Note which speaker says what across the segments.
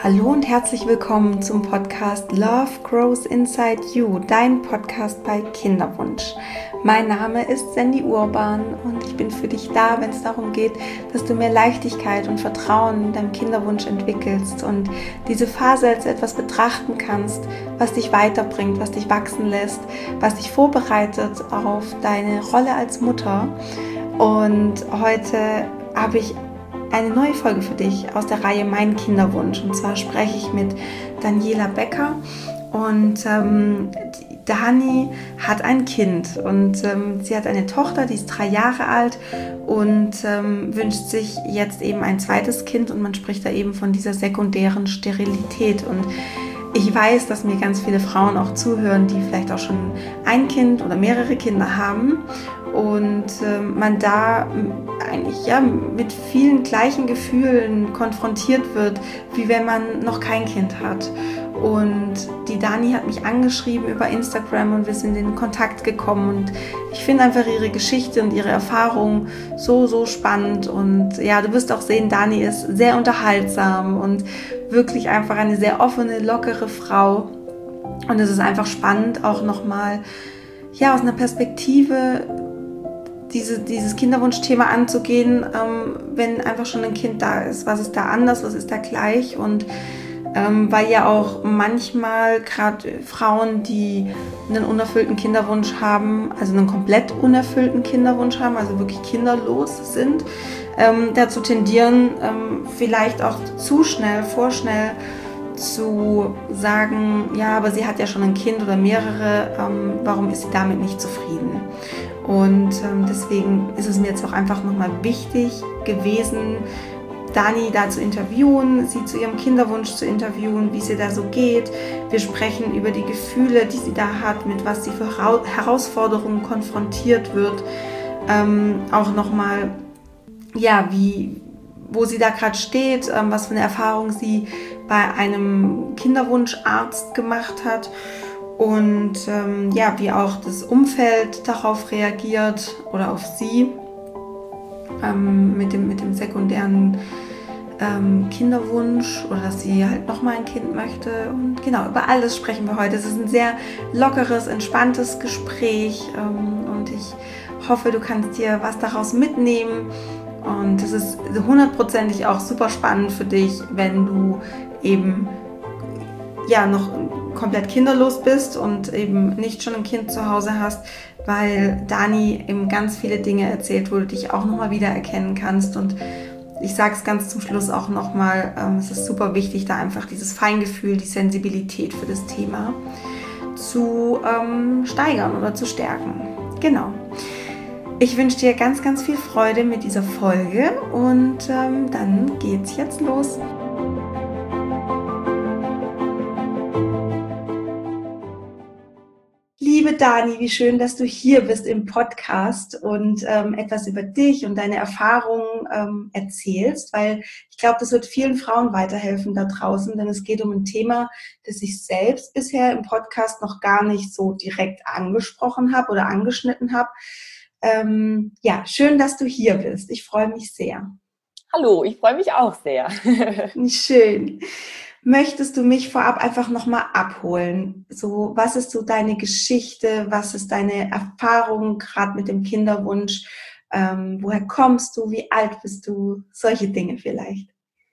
Speaker 1: Hallo und herzlich willkommen zum Podcast Love Grows Inside You, dein Podcast bei Kinderwunsch. Mein Name ist Sandy Urban und ich bin für dich da, wenn es darum geht, dass du mehr Leichtigkeit und Vertrauen in deinem Kinderwunsch entwickelst und diese Phase als etwas betrachten kannst, was dich weiterbringt, was dich wachsen lässt, was dich vorbereitet auf deine Rolle als Mutter. Und heute habe ich eine neue Folge für dich aus der Reihe Mein Kinderwunsch. Und zwar spreche ich mit Daniela Becker und Dani hat ein Kind und sie hat eine Tochter, die ist 3 Jahre alt und wünscht sich jetzt eben ein zweites Kind und man spricht da eben von dieser sekundären Sterilität. Und ich weiß, dass mir ganz viele Frauen auch zuhören, die vielleicht auch schon ein Kind oder mehrere Kinder haben und man da eigentlich mit vielen gleichen Gefühlen konfrontiert wird, wie wenn man noch kein Kind hat. Und die Dani hat mich angeschrieben über Instagram und wir sind in Kontakt gekommen und ich finde einfach ihre Geschichte und ihre Erfahrung so spannend und ja, du wirst auch sehen, Dani ist sehr unterhaltsam und wirklich einfach eine sehr offene, lockere Frau und es ist einfach spannend, auch nochmal aus einer Perspektive dieses Kinderwunschthema anzugehen, wenn einfach schon ein Kind da ist. Was ist da anders, was ist da gleich? Und weil ja auch manchmal gerade Frauen, die einen unerfüllten Kinderwunsch haben, also einen komplett unerfüllten Kinderwunsch haben, also wirklich kinderlos sind, dazu tendieren, vielleicht auch vorschnell zu sagen, ja, aber sie hat ja schon ein Kind oder mehrere, warum ist sie damit nicht zufrieden? Und deswegen ist es mir jetzt auch einfach nochmal wichtig gewesen, Dani da zu interviewen, sie zu ihrem Kinderwunsch zu interviewen, wie es ihr da so geht. Wir sprechen über die Gefühle, die sie da hat, mit was sie für Herausforderungen konfrontiert wird. Auch nochmal, wo sie da gerade steht, was für eine Erfahrung sie bei einem Kinderwunscharzt gemacht hat. Und wie auch das Umfeld darauf reagiert oder auf sie mit dem sekundären Kinderwunsch oder dass sie halt nochmal ein Kind möchte. Und genau, über alles sprechen wir heute. Es ist ein sehr lockeres, entspanntes Gespräch und ich hoffe, du kannst dir was daraus mitnehmen. Und es ist 100%ig auch super spannend für dich, wenn du eben noch komplett kinderlos bist und eben nicht schon ein Kind zu Hause hast, weil Dani eben ganz viele Dinge erzählt, wo du dich auch nochmal wiedererkennen kannst. Und ich sage es ganz zum Schluss auch nochmal, es ist super wichtig, da einfach dieses Feingefühl, die Sensibilität für das Thema zu steigern oder zu stärken. Genau. Ich wünsche dir ganz, ganz viel Freude mit dieser Folge und dann geht's jetzt los. Liebe Dani, wie schön, dass du hier bist im Podcast und etwas über dich und deine Erfahrungen erzählst, weil ich glaube, das wird vielen Frauen weiterhelfen da draußen, denn es geht um ein Thema, das ich selbst bisher im Podcast noch gar nicht so direkt angesprochen habe oder angeschnitten habe. Schön, dass du hier bist. Ich freue mich sehr.
Speaker 2: Hallo, ich freue mich auch sehr.
Speaker 1: Schön. Möchtest du mich vorab einfach nochmal abholen? So, was ist so deine Geschichte? Was ist deine Erfahrung gerade mit dem Kinderwunsch? Woher kommst du? Wie alt bist du? Solche Dinge vielleicht.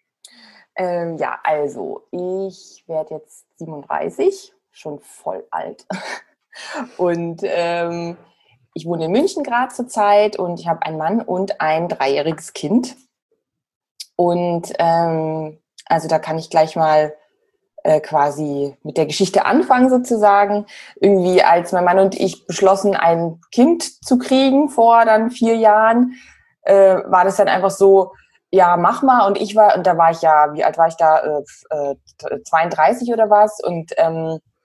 Speaker 2: Also ich werde jetzt 37, schon voll alt. Und ich wohne in München gerade zurzeit und ich habe einen Mann und ein 3-jähriges Kind. Und also da kann ich gleich mal quasi mit der Geschichte anfangen sozusagen. Irgendwie als mein Mann und ich beschlossen, ein Kind zu kriegen vor dann 4 Jahren, war das dann einfach so, ja, mach mal. Und da war ich ja, wie alt war ich da? 32 oder was? Und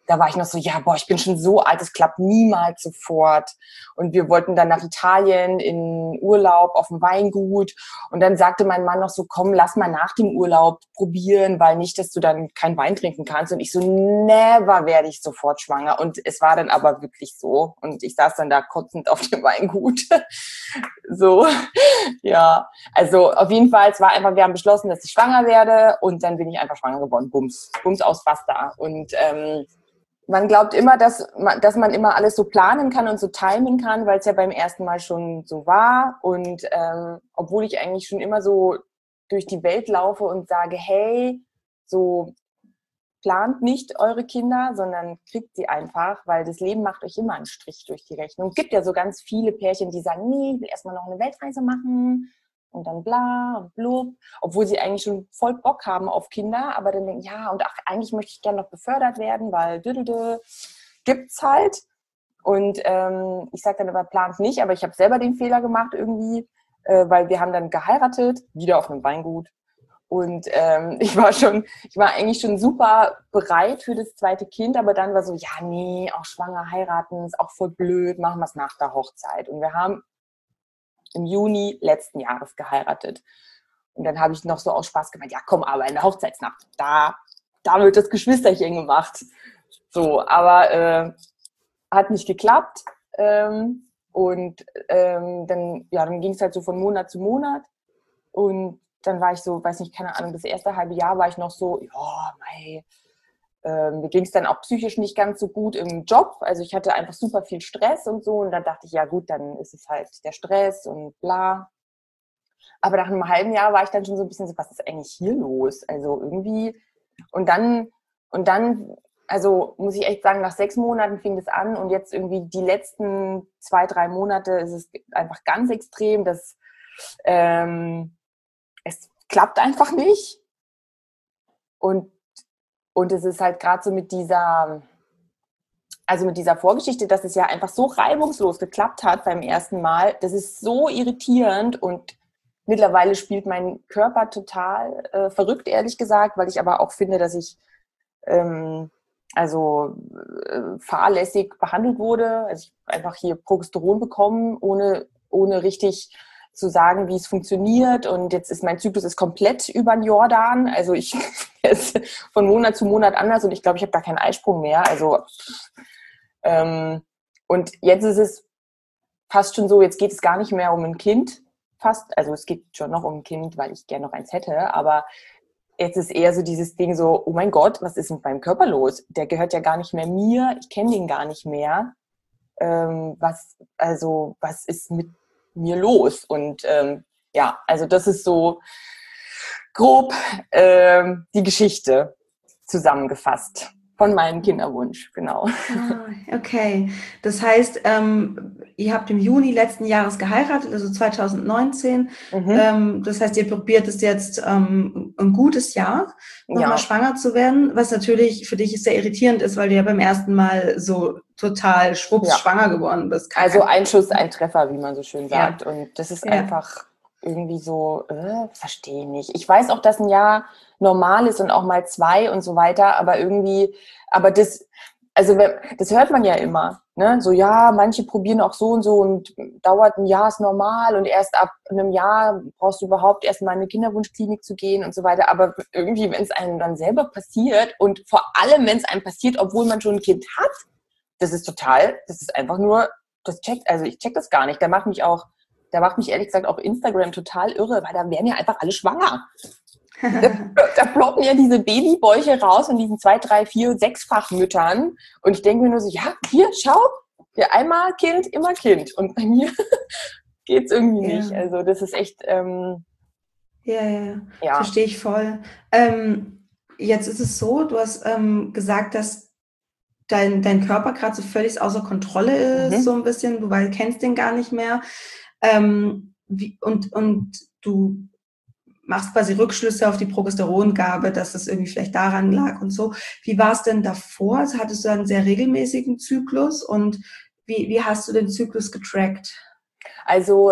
Speaker 2: da war ich noch so, ja, boah, ich bin schon so alt, es klappt niemals sofort. Und wir wollten dann nach Italien in Urlaub auf dem Weingut. Und dann sagte mein Mann noch so, komm, lass mal nach dem Urlaub probieren, weil nicht, dass du dann keinen Wein trinken kannst. Und ich so, never werde ich sofort schwanger. Und es war dann aber wirklich so. Und ich saß dann da kotzend auf dem Weingut. So, ja. Also auf jeden Fall, es war einfach, wir haben beschlossen, dass ich schwanger werde. Und dann bin ich einfach schwanger geworden. Bums, Bums aus Basta. Und man glaubt immer, dass man immer alles so planen kann und so timen kann, weil es ja beim ersten Mal schon so war. Und obwohl ich eigentlich schon immer so durch die Welt laufe und sage, hey, so plant nicht eure Kinder, sondern kriegt sie einfach, weil das Leben macht euch immer einen Strich durch die Rechnung. Es gibt ja so ganz viele Pärchen, die sagen, nee, ich will erstmal noch eine Weltreise machen und dann bla und blub, obwohl sie eigentlich schon voll Bock haben auf Kinder, aber dann denken, ja, und ach, eigentlich möchte ich gerne noch befördert werden, weil gibt's halt. Und ich sage dann immer, plant nicht, aber ich habe selber den Fehler gemacht irgendwie, weil wir haben dann geheiratet, wieder auf einem Weingut. Und ich war eigentlich schon super bereit für das zweite Kind, aber dann war so, ja, nee, auch schwanger heiraten ist auch voll blöd, machen wir es nach der Hochzeit. Und wir haben im Juni letzten Jahres geheiratet. Und dann habe ich noch so aus Spaß gemeint, ja komm, aber in der Hochzeitsnacht, da wird das Geschwisterchen gemacht. So, aber hat nicht geklappt. Und dann ging es halt so von Monat zu Monat. Und dann war ich so, weiß nicht, keine Ahnung, das erste halbe Jahr war ich noch so, ja, mei, mir ging es dann auch psychisch nicht ganz so gut im Job. Also ich hatte einfach super viel Stress und so. Und dann dachte ich, ja gut, dann ist es halt der Stress und bla. Aber nach einem halben Jahr war ich dann schon so ein bisschen so, was ist eigentlich hier los? Also irgendwie, und dann, also muss ich echt sagen, nach 6 Monaten fing das an und jetzt irgendwie die letzten 2, 3 Monate ist es einfach ganz extrem, dass es klappt einfach nicht. Und es ist halt gerade so mit dieser Vorgeschichte, dass es ja einfach so reibungslos geklappt hat beim ersten Mal, das ist so irritierend und mittlerweile spielt mein Körper total verrückt, ehrlich gesagt, weil ich aber auch finde, dass ich fahrlässig behandelt wurde. Also ich habe einfach hier Progesteron bekommen, ohne richtig zu sagen, wie es funktioniert. Und jetzt ist mein Zyklus ist komplett über den Jordan. Also ich ist von Monat zu Monat anders und ich glaube, ich habe gar keinen Eisprung mehr. Also und jetzt ist es fast schon so, jetzt geht es gar nicht mehr um ein Kind. Fast, also es geht schon noch um ein Kind, weil ich gerne noch eins hätte, aber jetzt ist eher so dieses Ding so, oh mein Gott, was ist mit meinem Körper los? Der gehört ja gar nicht mehr mir, ich kenne den gar nicht mehr. Was ist mit mir los? Und ja, also das ist so grob die Geschichte zusammengefasst von meinem Kinderwunsch, genau.
Speaker 1: Okay, das heißt, ihr habt im Juni letzten Jahres geheiratet, also 2019. Das heißt, ihr probiert es jetzt ein gutes Jahr, nochmal schwanger zu werden, was natürlich für dich sehr irritierend ist, weil du ja beim ersten Mal so total schwupps schwanger geworden bist.
Speaker 2: Also ein Schuss, ein Treffer, wie man so schön sagt. Ja. Und das ist einfach irgendwie so, verstehe nicht. Ich weiß auch, dass ein Jahr normal ist und auch mal 2 und so weiter, aber irgendwie, das hört man ja immer, ne? So, ja, manche probieren auch so und dauert ein Jahr, ist normal und erst ab einem Jahr brauchst du überhaupt erst mal in eine Kinderwunschklinik zu gehen und so weiter, aber irgendwie, wenn es einem dann selber passiert und vor allem, wenn es einem passiert, obwohl man schon ein Kind hat, das ist einfach nur, ich check das gar nicht, da macht mich ehrlich gesagt auch Instagram total irre, weil da werden ja einfach alle schwanger. Da ploppen ja diese Babybäuche raus von diesen 2, 3, 4, 6-fach Müttern. Und ich denke mir nur so, ja, hier, schau, ja, einmal Kind, immer Kind. Und bei mir geht's irgendwie nicht. Also das ist echt...
Speaker 1: verstehe ich voll. Jetzt ist es so, du hast gesagt, dass dein Körper gerade so völlig außer Kontrolle ist, so ein bisschen, du kennst den gar nicht mehr. Und du machst quasi Rückschlüsse auf die Progesterongabe, dass das irgendwie vielleicht daran lag und so. Wie war es denn davor? Also hattest du einen sehr regelmäßigen Zyklus und wie hast du den Zyklus getrackt?
Speaker 2: Also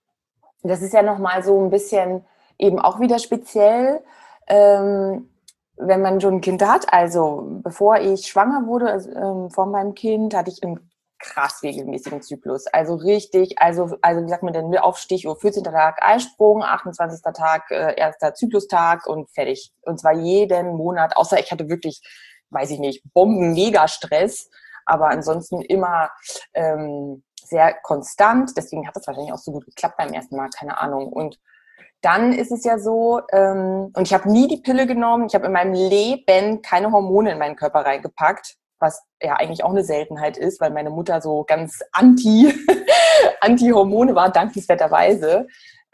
Speaker 2: das ist ja nochmal so ein bisschen eben auch wieder speziell. wenn man schon ein Kind hat, also bevor ich schwanger wurde, vor meinem Kind, hatte ich einen krass regelmäßigen Zyklus. Also richtig, also wie sagt man denn, auf Stichuhr, 14. Tag Eisprung, 28. Tag, erster Zyklustag und fertig. Und zwar jeden Monat, außer ich hatte wirklich, weiß ich nicht, Bomben-Mega-Stress, aber ansonsten immer sehr konstant. Deswegen hat das wahrscheinlich auch so gut geklappt beim ersten Mal, keine Ahnung. Und dann ist es ja so, und ich habe nie die Pille genommen, ich habe in meinem Leben keine Hormone in meinen Körper reingepackt, was ja eigentlich auch eine Seltenheit ist, weil meine Mutter so ganz anti-Hormone war, dankenswerterweise.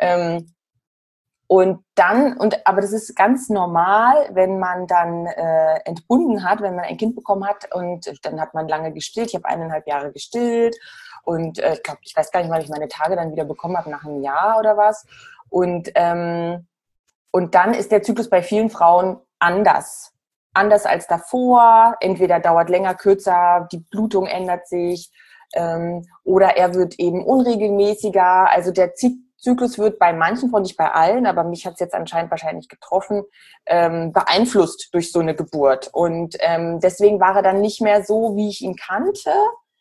Speaker 2: Aber das ist ganz normal, wenn man dann entbunden hat, wenn man ein Kind bekommen hat und dann hat man lange gestillt. Ich habe 1,5 Jahre gestillt und ich weiß gar nicht, wann ich meine Tage dann wieder bekommen habe, nach einem Jahr oder was. Und dann ist der Zyklus bei vielen Frauen anders als davor. Entweder dauert länger, kürzer, die Blutung ändert sich oder er wird eben unregelmäßiger. Also der Zyklus wird bei manchen Frauen, nicht bei allen, aber mich hat es jetzt anscheinend wahrscheinlich getroffen, beeinflusst durch so eine Geburt. Und deswegen war er dann nicht mehr so, wie ich ihn kannte.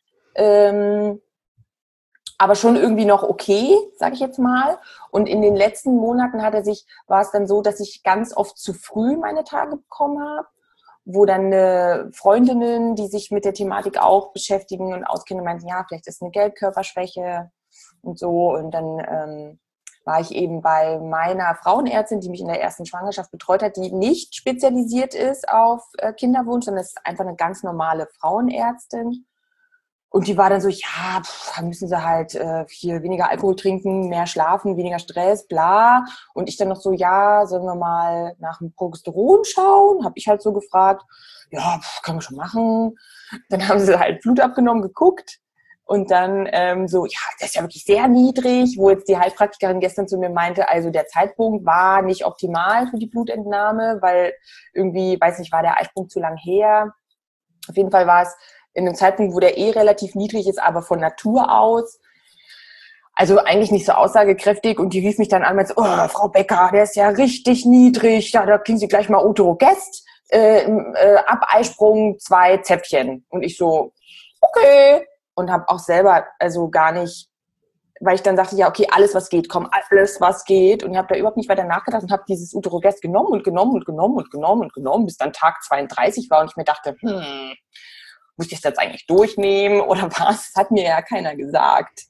Speaker 2: Aber schon irgendwie noch okay, sage ich jetzt mal. Und in den letzten Monaten war es dann so, dass ich ganz oft zu früh meine Tage bekommen habe, wo dann Freundinnen, die sich mit der Thematik auch beschäftigen und auskennen, meinten, ja, vielleicht ist es eine Gelbkörperschwäche und so. Und dann war ich eben bei meiner Frauenärztin, die mich in der ersten Schwangerschaft betreut hat, die nicht spezialisiert ist auf Kinderwunsch, sondern ist einfach eine ganz normale Frauenärztin. Und die war dann so, ja, dann müssen sie halt hier weniger Alkohol trinken, mehr schlafen, weniger Stress, bla. Und ich dann noch so, ja, sollen wir mal nach dem Progesteron schauen? Habe ich halt so gefragt, ja, können wir schon machen. Dann haben sie halt Blut abgenommen, geguckt. Und dann so, ja, das ist ja wirklich sehr niedrig, wo jetzt die Heilpraktikerin gestern zu mir meinte, also der Zeitpunkt war nicht optimal für die Blutentnahme, weil irgendwie, weiß nicht, war der Eisprung zu lang her. Auf jeden Fall war es in einem Zeitpunkt, wo der relativ niedrig ist, aber von Natur aus. Also eigentlich nicht so aussagekräftig. Und die rief mich dann an und meinte, oh, Frau Becker, der ist ja richtig niedrig. Ja, da kriegen Sie gleich mal Uterogest. Ab Eisprung 2 Zäpfchen. Und ich so, okay. Und habe auch selber also gar nicht, weil ich dann dachte, ja, okay, alles, was geht, komm, alles, was geht. Und ich habe da überhaupt nicht weiter nachgedacht und habe dieses Uterogest genommen, bis dann Tag 32 war. Und ich mir dachte, muss ich das jetzt eigentlich durchnehmen oder was? Das hat mir ja keiner gesagt.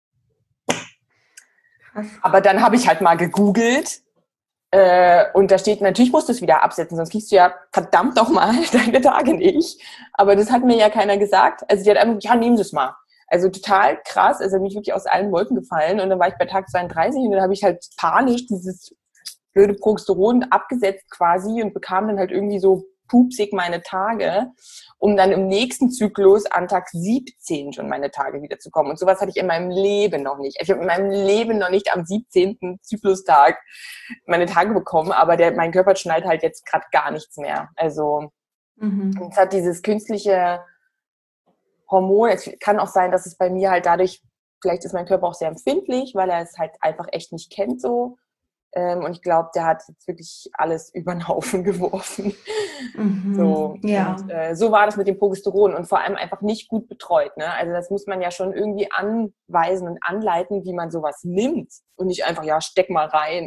Speaker 2: Krass. Aber dann habe ich halt mal gegoogelt und da steht, natürlich musst du es wieder absetzen, sonst kriegst du ja verdammt doch mal deine Tage nicht. Aber das hat mir ja keiner gesagt. Also die hat einfach, ja, nehmen Sie es mal. Also total krass, also bin ich wirklich aus allen Wolken gefallen und dann war ich bei Tag 32 und dann habe ich halt panisch dieses blöde Progesteron abgesetzt quasi und bekam dann halt irgendwie so pupsig meine Tage, um dann im nächsten Zyklus an Tag 17 schon meine Tage wiederzukommen. Und sowas hatte ich in meinem Leben noch nicht. Ich habe in meinem Leben noch nicht am 17. Zyklustag meine Tage bekommen, aber mein Körper schnallt halt jetzt gerade gar nichts mehr. Also es hat dieses künstliche Hormon, es kann auch sein, dass es bei mir halt dadurch, vielleicht ist mein Körper auch sehr empfindlich, weil er es halt einfach echt nicht kennt so. Und ich glaube, der hat jetzt wirklich alles über den Haufen geworfen. So.
Speaker 1: Ja.
Speaker 2: Und so war das mit dem Progesteron und vor allem einfach nicht gut betreut. Ne? Also das muss man ja schon irgendwie anweisen und anleiten, wie man sowas nimmt und nicht einfach, ja, steck mal rein.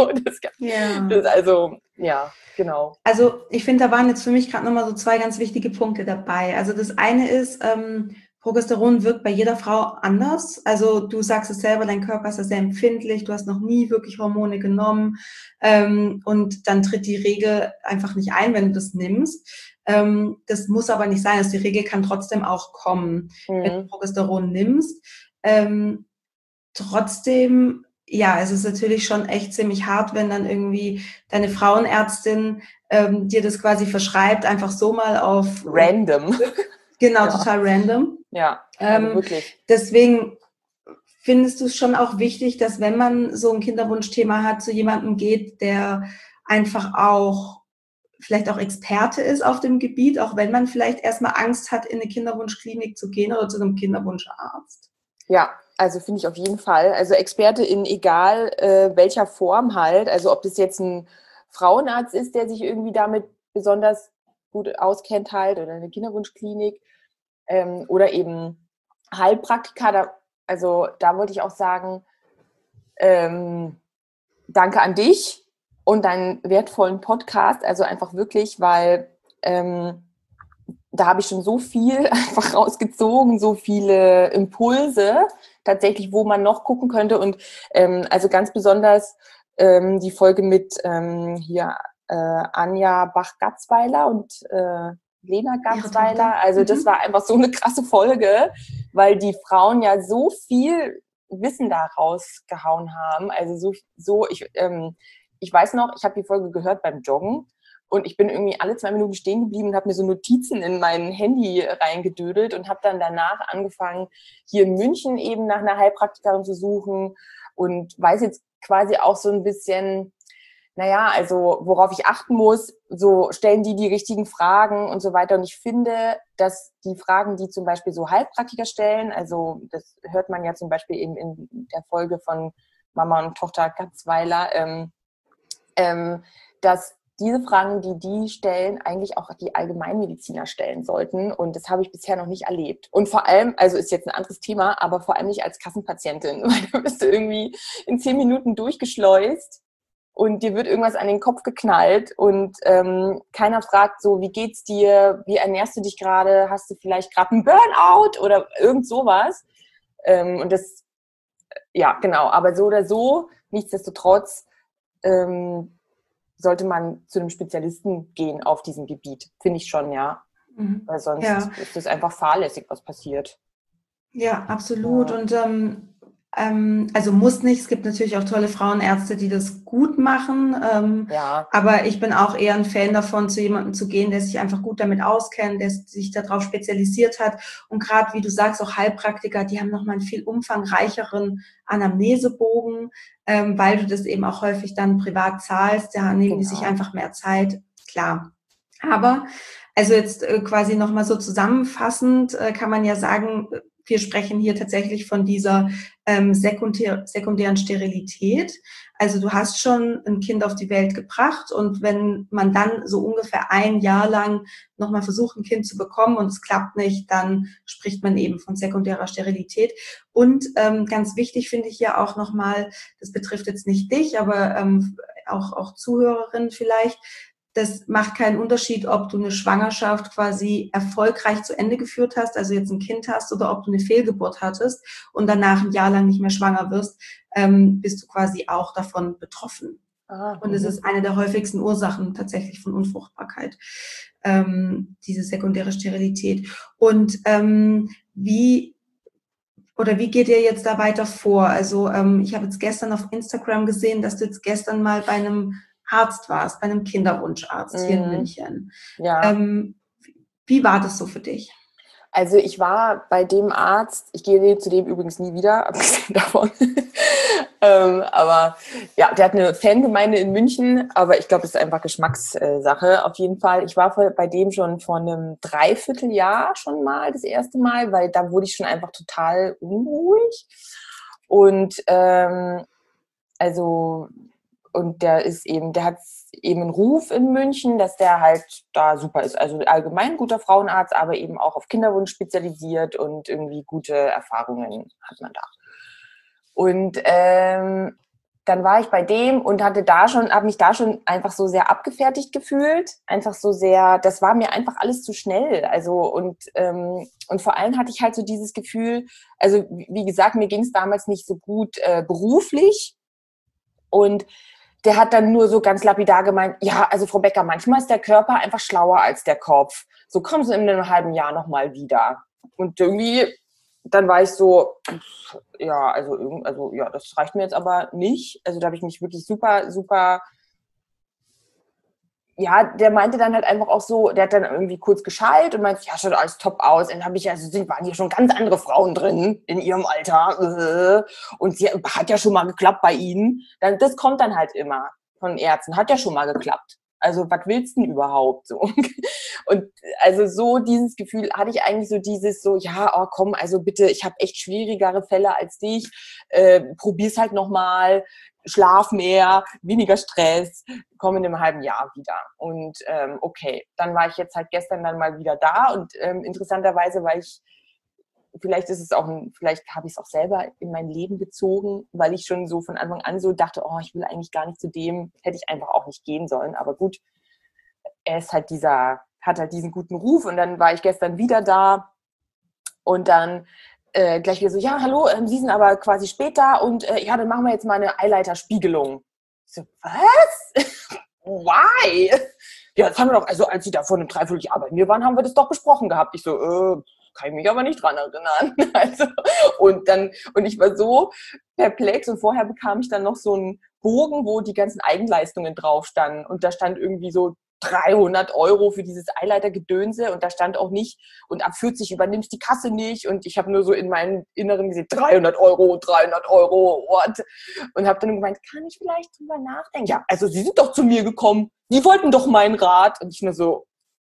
Speaker 2: Ja, genau.
Speaker 1: Also ich finde, da waren jetzt für mich gerade nochmal so 2 ganz wichtige Punkte dabei. Also das eine ist, Progesteron wirkt bei jeder Frau anders. Also du sagst es selber, dein Körper ist ja sehr empfindlich, du hast noch nie wirklich Hormone genommen und dann tritt die Regel einfach nicht ein, wenn du das nimmst. Das muss aber nicht sein. Also die Regel kann trotzdem auch kommen, wenn du Progesteron nimmst. Trotzdem, ja, es ist natürlich schon echt ziemlich hart, wenn dann irgendwie deine Frauenärztin dir das quasi verschreibt, einfach so mal auf
Speaker 2: random.
Speaker 1: Genau, ja. Total random.
Speaker 2: Ja, also wirklich.
Speaker 1: Deswegen findest du es schon auch wichtig, dass wenn man so ein Kinderwunschthema hat, zu jemandem geht, der einfach auch vielleicht auch Experte ist auf dem Gebiet, auch wenn man vielleicht erstmal Angst hat, in eine Kinderwunschklinik zu gehen oder zu einem Kinderwunscharzt.
Speaker 2: Ja, also finde ich auf jeden Fall. Also Experte in egal welcher Form halt. Also ob das jetzt ein Frauenarzt ist, der sich irgendwie damit besonders gut auskennt halt oder eine Kinderwunschklinik oder eben Heilpraktiker. Da wollte ich auch sagen, danke an dich und deinen wertvollen Podcast. Also einfach wirklich, weil da habe ich schon so viel einfach rausgezogen, so viele Impulse tatsächlich, wo man noch gucken könnte. Und also ganz besonders die Folge mit Anja Bach-Gatzweiler und Lena Gatzweiler. Also das war einfach so eine krasse Folge, weil die Frauen ja so viel Wissen da rausgehauen haben. Also ich weiß noch, ich habe die Folge gehört beim Joggen und ich bin irgendwie alle 2 Minuten stehen geblieben und habe mir so Notizen in mein Handy reingedödelt und habe dann danach angefangen, hier in München eben nach einer Heilpraktikerin zu suchen und weiß jetzt quasi auch so ein bisschen, also worauf ich achten muss, so stellen die richtigen Fragen und so weiter. Und ich finde, dass die Fragen, die zum Beispiel so Heilpraktiker stellen, also das hört man ja zum Beispiel eben in der Folge von Mama und Tochter Gatzweiler, dass diese Fragen, die stellen, eigentlich auch die Allgemeinmediziner stellen sollten. Und das habe ich bisher noch nicht erlebt. Und vor allem, also ist jetzt ein anderes Thema, aber vor allem nicht als Kassenpatientin, weil du bist irgendwie in 10 Minuten durchgeschleust und dir wird irgendwas an den Kopf geknallt und keiner fragt so, wie geht's dir, wie ernährst du dich gerade, hast du vielleicht gerade einen Burnout oder irgend sowas. Und das, ja, genau, aber so oder so, nichtsdestotrotz sollte man zu einem Spezialisten gehen auf diesem Gebiet, finde ich schon, ja. Weil sonst ist es einfach fahrlässig, was passiert.
Speaker 1: Ja, absolut. Und also muss nicht, es gibt natürlich auch tolle Frauenärzte, die das gut machen. Aber ich bin auch eher ein Fan davon, zu jemandem zu gehen, der sich einfach gut damit auskennt, der sich darauf spezialisiert hat. Und gerade, wie du sagst, auch Heilpraktiker, die haben nochmal einen viel umfangreicheren Anamnesebogen, weil du das eben auch häufig dann privat zahlst. Da nehmen die sich einfach mehr Zeit, klar. Aber also jetzt quasi nochmal so zusammenfassend kann man ja sagen, wir sprechen hier tatsächlich von dieser sekundären Sterilität. Also du hast schon ein Kind auf die Welt gebracht und wenn man dann so ungefähr 1 Jahr lang nochmal versucht, ein Kind zu bekommen und es klappt nicht, dann spricht man eben von sekundärer Sterilität. Und ganz wichtig finde ich ja auch nochmal, das betrifft jetzt nicht dich, aber auch Zuhörerinnen vielleicht, das macht keinen Unterschied, ob du eine Schwangerschaft quasi erfolgreich zu Ende geführt hast, also jetzt ein Kind hast, oder ob du eine Fehlgeburt hattest und danach 1 Jahr lang nicht mehr schwanger wirst, bist du quasi auch davon betroffen. Und es ist eine der häufigsten Ursachen tatsächlich von Unfruchtbarkeit, diese sekundäre Sterilität. Und wie geht ihr jetzt da weiter vor? Also ich habe jetzt gestern auf Instagram gesehen, dass du jetzt gestern mal bei einem Arzt warst, bei einem Kinderwunscharzt hier in München.
Speaker 2: Ja.
Speaker 1: Wie war das so für dich?
Speaker 2: Also ich war bei dem Arzt, ich gehe zu dem übrigens nie wieder, abgesehen davon. Aber ja, der hat eine Fangemeinde in München, aber ich glaube, es ist einfach Geschmackssache auf jeden Fall. Ich war bei dem schon vor einem Dreivierteljahr schon mal, das erste Mal, weil da wurde ich schon einfach total unruhig. Und und der hat eben einen Ruf in München, dass der halt da super ist. Also allgemein guter Frauenarzt, aber eben auch auf Kinderwunsch spezialisiert und irgendwie gute Erfahrungen hat man da. Und dann war ich bei dem und habe mich da schon einfach so sehr abgefertigt gefühlt. Einfach so sehr, das war mir einfach alles zu schnell. Also und vor allem hatte ich halt so dieses Gefühl, also wie gesagt, mir ging es damals nicht so gut beruflich. Und der hat dann nur so ganz lapidar gemeint, ja, also Frau Becker, manchmal ist der Körper einfach schlauer als der Kopf. So kommen Sie in einem halben Jahr nochmal wieder. Und irgendwie, dann war ich so, ja, ja, das reicht mir jetzt aber nicht. Also da habe ich mich wirklich super, super, ja, der meinte dann halt einfach auch so, der hat dann irgendwie kurz geschallt und meinte, ja, schaut alles top aus. Und dann habe ich waren hier schon ganz andere Frauen drin in ihrem Alter. Und sie hat ja schon mal geklappt bei ihnen. Das kommt dann halt immer von Ärzten, hat ja schon mal geklappt. Also was willst du denn überhaupt so? Und also so dieses Gefühl hatte ich eigentlich so dieses so, ja, oh komm, also bitte, ich habe echt schwierigere Fälle als dich, probier's halt nochmal, schlaf mehr, weniger Stress, komm in einem halben Jahr wieder. Und okay, dann war ich jetzt halt gestern dann mal wieder da und interessanterweise war ich, vielleicht ist es auch, vielleicht habe ich es auch selber in mein Leben gezogen, weil ich schon so von Anfang an so dachte, oh, ich will eigentlich gar nicht zu dem, hätte ich einfach auch nicht gehen sollen. Aber gut, er ist halt hat halt diesen guten Ruf und dann war ich gestern wieder da und dann gleich wieder so, ja, hallo, Sie sind aber quasi später und ja, dann machen wir jetzt mal eine Eileiterspiegelung. Ich so, was? Why? Ja, das haben wir doch, also als Sie da vor einem Dreivierteljahr bei mir waren, haben wir das doch besprochen gehabt. Ich so, kann ich mich aber nicht dran erinnern. Also, und ich war so perplex und vorher bekam ich dann noch so einen Bogen, wo die ganzen Eigenleistungen drauf standen und da stand irgendwie so 300 € für dieses Eileitergedönse und da stand auch nicht, und ab 40 übernimmst die Kasse nicht und ich habe nur so in meinem Inneren gesehen, 300 €, 300 €, what? Und habe dann gemeint, kann ich vielleicht drüber nachdenken? Ja, also Sie sind doch zu mir gekommen, die wollten doch meinen Rat. Und ich nur so,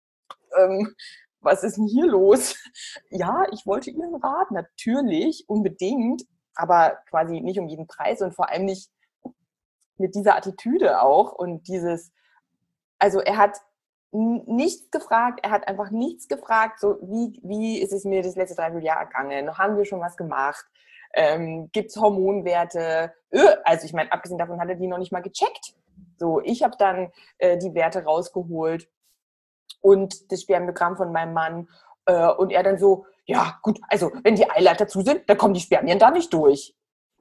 Speaker 2: was ist denn hier los? Ja, ich wollte Ihren Rat, natürlich, unbedingt, aber quasi nicht um jeden Preis und vor allem nicht mit dieser Attitüde auch und dieses, also er hat nichts gefragt, er hat einfach nichts gefragt, so wie ist es mir das letzte Dreivierteljahr ergangen, haben wir schon was gemacht, gibt es Hormonwerte, also ich meine, abgesehen davon hat er die noch nicht mal gecheckt. So, ich habe dann die Werte rausgeholt und das Spermiogramm von meinem Mann und er dann so, ja gut, also wenn die Eileiter zu sind, dann kommen die Spermien da nicht durch.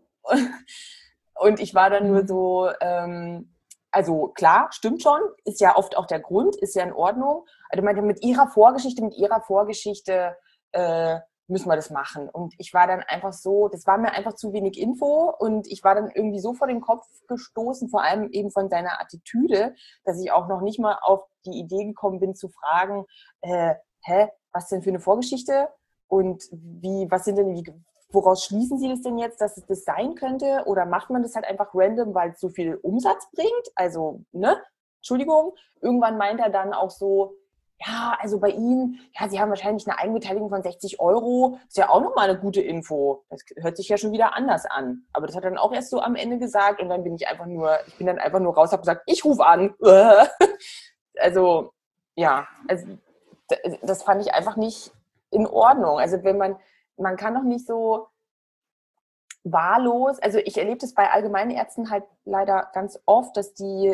Speaker 2: Und ich war dann nur so, also klar, stimmt schon, ist ja oft auch der Grund, ist ja in Ordnung. Also mit ihrer Vorgeschichte müssen wir das machen. Und ich war dann einfach so, das war mir einfach zu wenig Info und ich war dann irgendwie so vor den Kopf gestoßen, vor allem eben von seiner Attitüde, dass ich auch noch nicht mal auf die Idee gekommen bin zu fragen, was denn für eine Vorgeschichte und woraus schließen Sie das denn jetzt, dass es das sein könnte? Oder macht man das halt einfach random, weil es so viel Umsatz bringt? Also, ne? Entschuldigung. Irgendwann meint er dann auch so, ja, also bei Ihnen, ja, Sie haben wahrscheinlich eine Eigenbeteiligung von 60 €. Ist ja auch nochmal eine gute Info. Das hört sich ja schon wieder anders an. Aber das hat er dann auch erst so am Ende gesagt und dann bin ich dann einfach nur raus, habe gesagt, ich rufe an. Also, ja, also das fand ich einfach nicht in Ordnung. Also wenn man kann doch nicht so wahllos, also ich erlebe das bei Allgemeinärzten halt leider ganz oft, dass die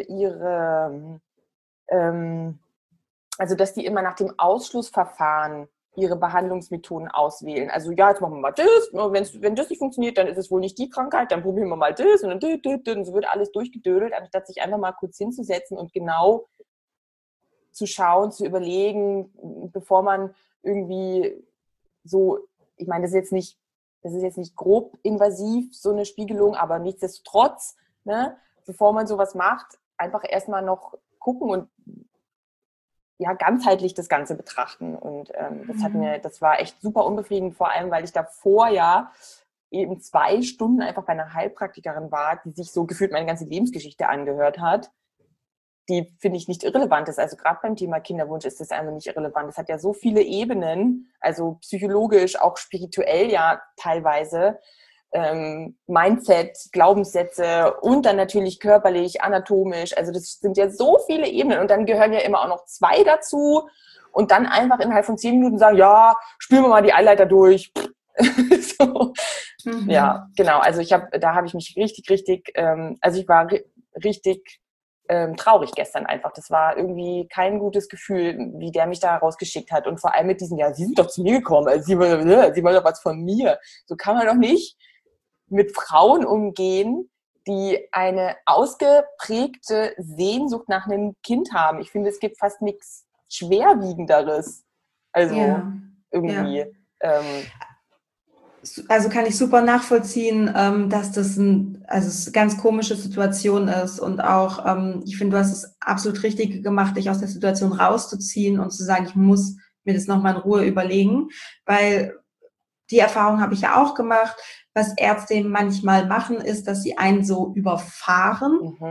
Speaker 2: dass die immer nach dem Ausschlussverfahren ihre Behandlungsmethoden auswählen. Also ja, jetzt machen wir mal das, wenn das nicht funktioniert, dann ist es wohl nicht die Krankheit, dann probieren wir mal das und dann so wird alles durchgedödelt, anstatt sich einfach mal kurz hinzusetzen und genau zu schauen, zu überlegen, bevor man irgendwie so, ich meine, das ist jetzt nicht grob invasiv, so eine Spiegelung, aber nichtsdestotrotz, ne, bevor man sowas macht, einfach erstmal noch gucken und ja, ganzheitlich das Ganze betrachten. Und das war echt super unbefriedigend, vor allem, weil ich davor ja eben 2 Stunden einfach bei einer Heilpraktikerin war, die sich so gefühlt meine ganze Lebensgeschichte angehört hat, die, finde ich, nicht irrelevant ist. Also gerade beim Thema Kinderwunsch ist das einfach nicht irrelevant. Es hat ja so viele Ebenen, also psychologisch, auch spirituell ja teilweise, Mindset, Glaubenssätze und dann natürlich körperlich, anatomisch. Also das sind ja so viele Ebenen und dann gehören ja immer auch noch 2 dazu und dann einfach innerhalb von 10 Minuten sagen, ja, spüren wir mal die Eileiter durch. So. Ja, genau. Also da habe ich mich richtig, also ich war richtig traurig gestern einfach. Das war irgendwie kein gutes Gefühl, wie der mich da rausgeschickt hat. Und vor allem mit diesem, ja, Sie sind doch zu mir gekommen, also Sie wollen doch was von mir. So kann man doch nicht mit Frauen umgehen, die eine ausgeprägte Sehnsucht nach einem Kind haben. Ich finde, es gibt fast nichts Schwerwiegenderes. Also irgendwie. Ja.
Speaker 1: Also kann ich super nachvollziehen, dass das eine ganz komische Situation ist und auch, ich finde, du hast es absolut richtig gemacht, dich aus der Situation rauszuziehen und zu sagen, ich muss mir das nochmal in Ruhe überlegen, weil die Erfahrung habe ich ja auch gemacht. Was Ärzte manchmal machen, ist, dass sie einen so überfahren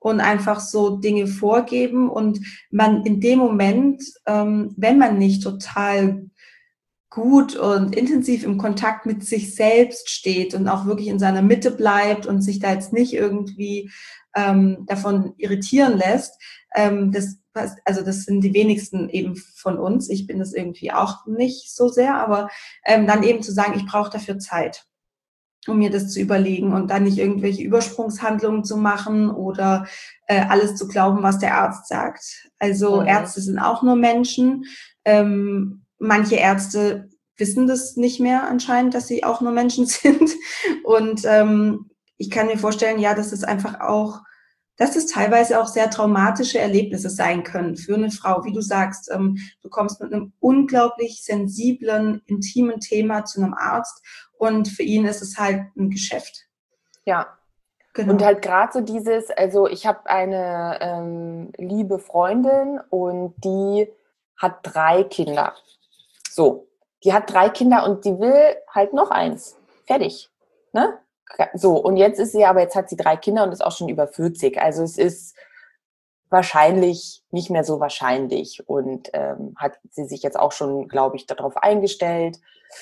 Speaker 1: und einfach so Dinge vorgeben und man in dem Moment, wenn man nicht total gut und intensiv im Kontakt mit sich selbst steht und auch wirklich in seiner Mitte bleibt und sich da jetzt nicht irgendwie davon irritieren lässt, das sind die wenigsten eben von uns. Ich bin das irgendwie auch nicht so sehr, aber dann eben zu sagen, ich brauche dafür Zeit, um mir das zu überlegen und dann nicht irgendwelche Übersprungshandlungen zu machen oder alles zu glauben, was der Arzt sagt. Also Ärzte sind auch nur Menschen. Manche Ärzte wissen das nicht mehr anscheinend, dass sie auch nur Menschen sind. Und ich kann mir vorstellen, ja, dass es teilweise auch sehr traumatische Erlebnisse sein können für eine Frau. Wie du sagst, du kommst mit einem unglaublich sensiblen, intimen Thema zu einem Arzt und für ihn ist es halt ein Geschäft.
Speaker 2: Ja.
Speaker 1: Genau.
Speaker 2: Und halt gerade so dieses, also ich habe eine liebe Freundin und die hat 3 Kinder. So, die hat 3 Kinder und die will halt noch eins. Fertig. Ne? So, und jetzt hat sie 3 Kinder und ist auch schon über 40. Also es ist wahrscheinlich nicht mehr so wahrscheinlich und hat sie sich jetzt auch schon, glaube ich, darauf eingestellt.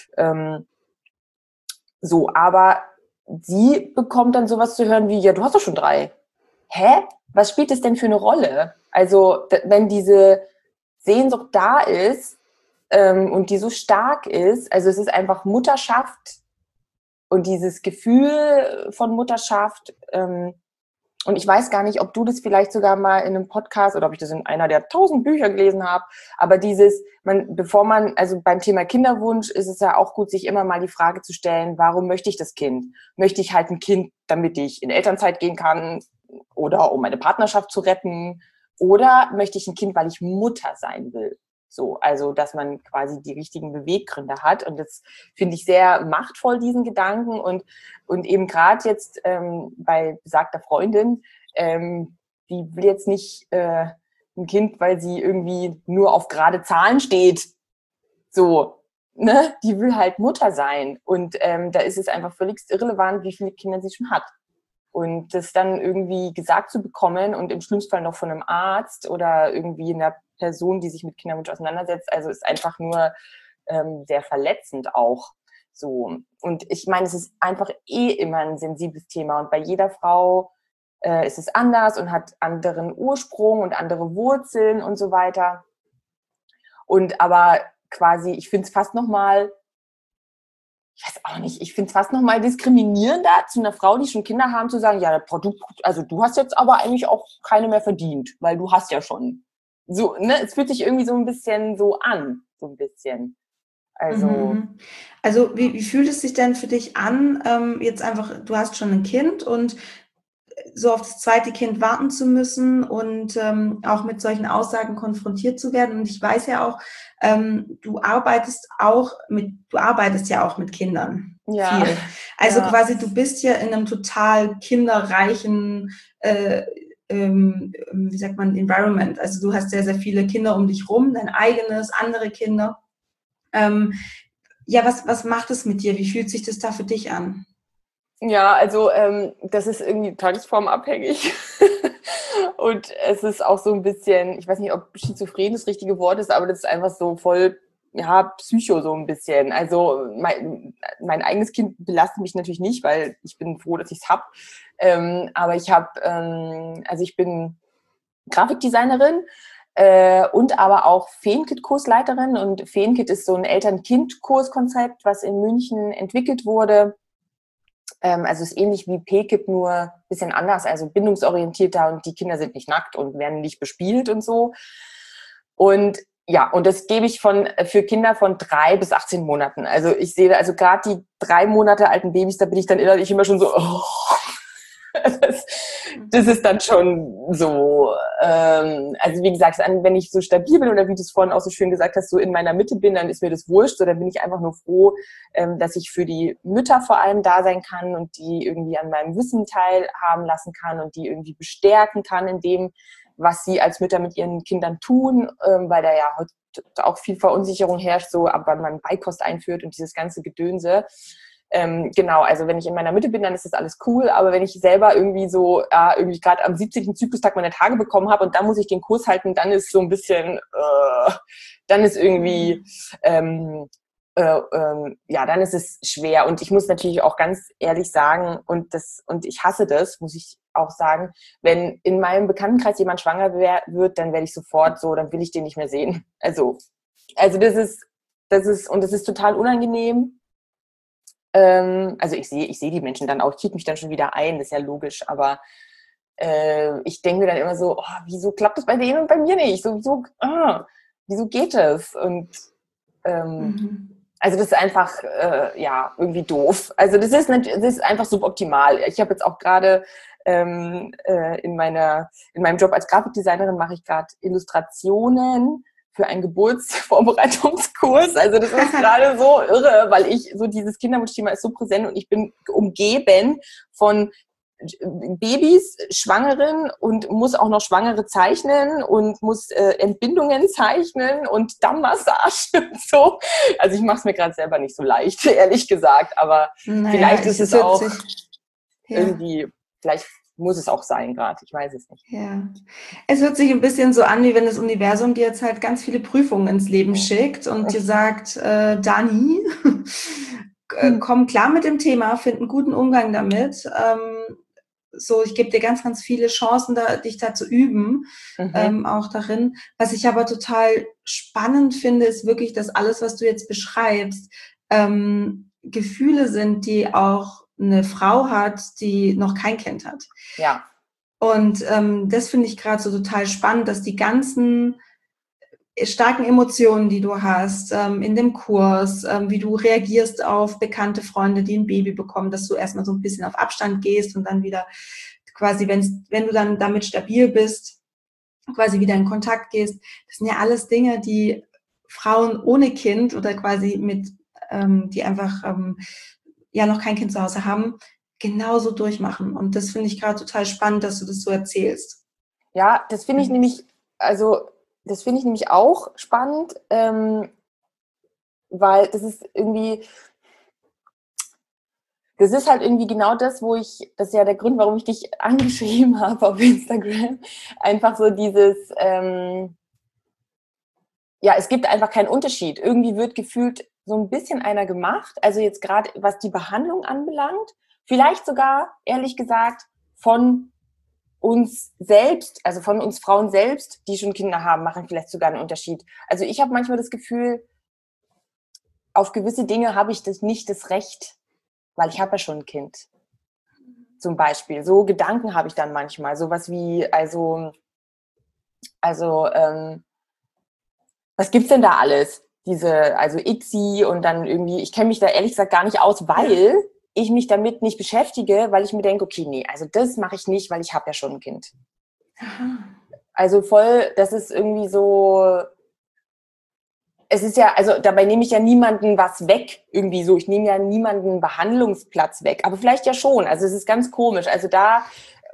Speaker 2: Aber sie bekommt dann sowas zu hören wie, ja, du hast doch schon 3. Hä? Was spielt das denn für eine Rolle? Also, wenn diese Sehnsucht da ist und die so stark ist, also es ist einfach Mutterschaft und dieses Gefühl von Mutterschaft, und ich weiß gar nicht, ob du das vielleicht sogar mal in einem Podcast oder ob ich das in einer der 1000 Bücher gelesen habe, aber also beim Thema Kinderwunsch ist es ja auch gut, sich immer mal die Frage zu stellen, warum möchte ich das Kind? Möchte ich halt ein Kind, damit ich in Elternzeit gehen kann oder um meine Partnerschaft zu retten? Oder möchte ich ein Kind, weil ich Mutter sein will? So, also, dass man quasi die richtigen Beweggründe hat. Und das finde ich sehr machtvoll, diesen Gedanken. Und eben gerade jetzt bei besagter Freundin, die will jetzt nicht ein Kind, weil sie irgendwie nur auf gerade Zahlen steht. So, ne? Die will halt Mutter sein. Und da ist es einfach völlig irrelevant, wie viele Kinder sie schon hat. Und das dann irgendwie gesagt zu bekommen und im schlimmsten Fall noch von einem Arzt oder irgendwie einer Person, die sich mit Kinderwunsch auseinandersetzt, also ist einfach nur sehr verletzend auch. So. Und ich meine, es ist einfach immer ein sensibles Thema und bei jeder Frau ist es anders und hat anderen Ursprung und andere Wurzeln und so weiter. Und aber quasi, ich finde es fast nochmal, ich weiß auch nicht, ich finde es fast nochmal diskriminierender, zu einer Frau, die schon Kinder haben, zu sagen, ja, du hast jetzt aber eigentlich auch keine mehr verdient, weil du hast ja schon. So, ne, es fühlt sich irgendwie so ein bisschen so an, so ein bisschen.
Speaker 1: Also wie fühlt es sich denn für dich an, jetzt einfach, du hast schon ein Kind und so auf das zweite Kind warten zu müssen und auch mit solchen Aussagen konfrontiert zu werden. Und ich weiß ja auch, du arbeitest ja auch mit Kindern.
Speaker 2: Ja.
Speaker 1: Viel. Also
Speaker 2: Ja.
Speaker 1: quasi, du bist ja in einem total kinderreichen, wie sagt man, Environment. Also du hast sehr, sehr viele Kinder um dich rum, dein eigenes, andere Kinder. Was macht es mit dir? Wie fühlt sich das da für dich an?
Speaker 2: Ja, also das ist irgendwie tagesformabhängig. Und es ist auch so ein bisschen, ich weiß nicht, ob schizophren das richtige Wort ist, aber das ist einfach so voll, ja, Psycho so ein bisschen. Also mein eigenes Kind belastet mich natürlich nicht, weil ich bin froh, dass ich es habe. Aber ich bin Grafikdesignerin und aber auch Feenkit-Kursleiterin. Und Feenkit ist so ein Eltern-Kind-Kurskonzept, was in München entwickelt wurde. Also es ist ähnlich wie PKIP, nur ein bisschen anders, also bindungsorientierter und die Kinder sind nicht nackt und werden nicht bespielt und so. Und ja, und das gebe ich für Kinder von 3 bis 18 Monaten. Also ich sehe, also gerade die 3 Monate alten Babys, da bin ich dann innerlich immer schon so, oh. Das ist dann schon so, also wie gesagt, wenn ich so stabil bin oder wie du es vorhin auch so schön gesagt hast, so in meiner Mitte bin, dann ist mir das wurscht, so dann bin ich einfach nur froh, dass ich für die Mütter vor allem da sein kann und die irgendwie an meinem Wissen teilhaben lassen kann und die irgendwie bestärken kann in dem, was sie als Mütter mit ihren Kindern tun, weil da ja heute auch viel Verunsicherung herrscht, so ab wann man Beikost einführt und dieses ganze Gedönse. genau, also wenn ich in meiner Mitte bin, dann ist das alles cool, aber wenn ich selber irgendwie so, irgendwie gerade am 17. Zyklustag meine Tage bekommen habe und dann muss ich den Kurs halten, dann ist so ein bisschen, dann ist irgendwie, ja, dann ist es schwer. Und ich muss natürlich auch ganz ehrlich sagen, und ich hasse das, muss ich auch sagen, wenn in meinem Bekanntenkreis jemand schwanger wird, dann werde ich sofort so, dann will ich den nicht mehr sehen. Also das ist total unangenehm. Also ich sehe die Menschen dann auch, ich kriege mich dann schon wieder ein, das ist ja logisch, aber ich denke mir dann immer so, oh, wieso klappt das bei denen und bei mir nicht? Wieso geht das? Und also das ist einfach, ja, irgendwie doof. Also das ist einfach suboptimal. Ich habe jetzt auch gerade in meinem Job als Grafikdesignerin mache ich gerade Illustrationen für einen Geburtsvorbereitungskurs. Also das ist gerade so irre, weil dieses Kinderwunschthema ist so präsent und ich bin umgeben von Babys, Schwangeren und muss auch noch Schwangere zeichnen und muss Entbindungen zeichnen und Dammmassagen und so. Also ich mache es mir gerade selber nicht so leicht, ehrlich gesagt, aber vielleicht ist es auch irgendwie, vielleicht muss es auch sein gerade, ich weiß es nicht.
Speaker 1: Ja, es hört sich ein bisschen so an, wie wenn das Universum dir jetzt halt ganz viele Prüfungen ins Leben schickt und dir sagt, Dani, komm klar mit dem Thema, find einen guten Umgang damit. So, ich gebe dir ganz, ganz viele Chancen, dich da zu üben, auch darin. Was ich aber total spannend finde, ist wirklich, dass alles, was du jetzt beschreibst, Gefühle sind, die auch eine Frau hat, die noch kein Kind hat.
Speaker 2: Ja.
Speaker 1: Und das finde ich gerade so total spannend, dass die ganzen starken Emotionen, die du hast in dem Kurs, wie du reagierst auf bekannte Freunde, die ein Baby bekommen, dass du erstmal so ein bisschen auf Abstand gehst und dann wieder quasi, wenn du dann damit stabil bist, quasi wieder in Kontakt gehst. Das sind ja alles Dinge, die Frauen ohne Kind oder quasi die einfach ja noch kein Kind zu Hause haben, genauso durchmachen. Und das finde ich gerade total spannend, dass du das so erzählst.
Speaker 2: Ja, das finde ich nämlich, auch spannend, weil das ist halt irgendwie genau das, das ist ja der Grund, warum ich dich angeschrieben habe auf Instagram. Einfach so dieses, ja, es gibt einfach keinen Unterschied. Irgendwie wird gefühlt so ein bisschen einer gemacht. Also jetzt gerade, was die Behandlung anbelangt, vielleicht sogar, ehrlich gesagt, von uns selbst, also von uns Frauen selbst, die schon Kinder haben, machen vielleicht sogar einen Unterschied. Also ich habe manchmal das Gefühl, auf gewisse Dinge habe ich nicht das Recht, weil ich habe ja schon ein Kind. Zum Beispiel. So Gedanken habe ich dann manchmal. Sowas wie, was gibt's denn da alles? Also ICSI und dann irgendwie, ich kenne mich da ehrlich gesagt gar nicht aus, weil ich mich damit nicht beschäftige, weil ich mir denke, okay, nee, also das mache ich nicht, weil ich habe ja schon ein Kind. Aha. Also das ist irgendwie so, es ist ja, also dabei nehme ich ja niemanden was weg, irgendwie so, ich nehme ja niemanden Behandlungsplatz weg, aber vielleicht ja schon, also es ist ganz komisch, also da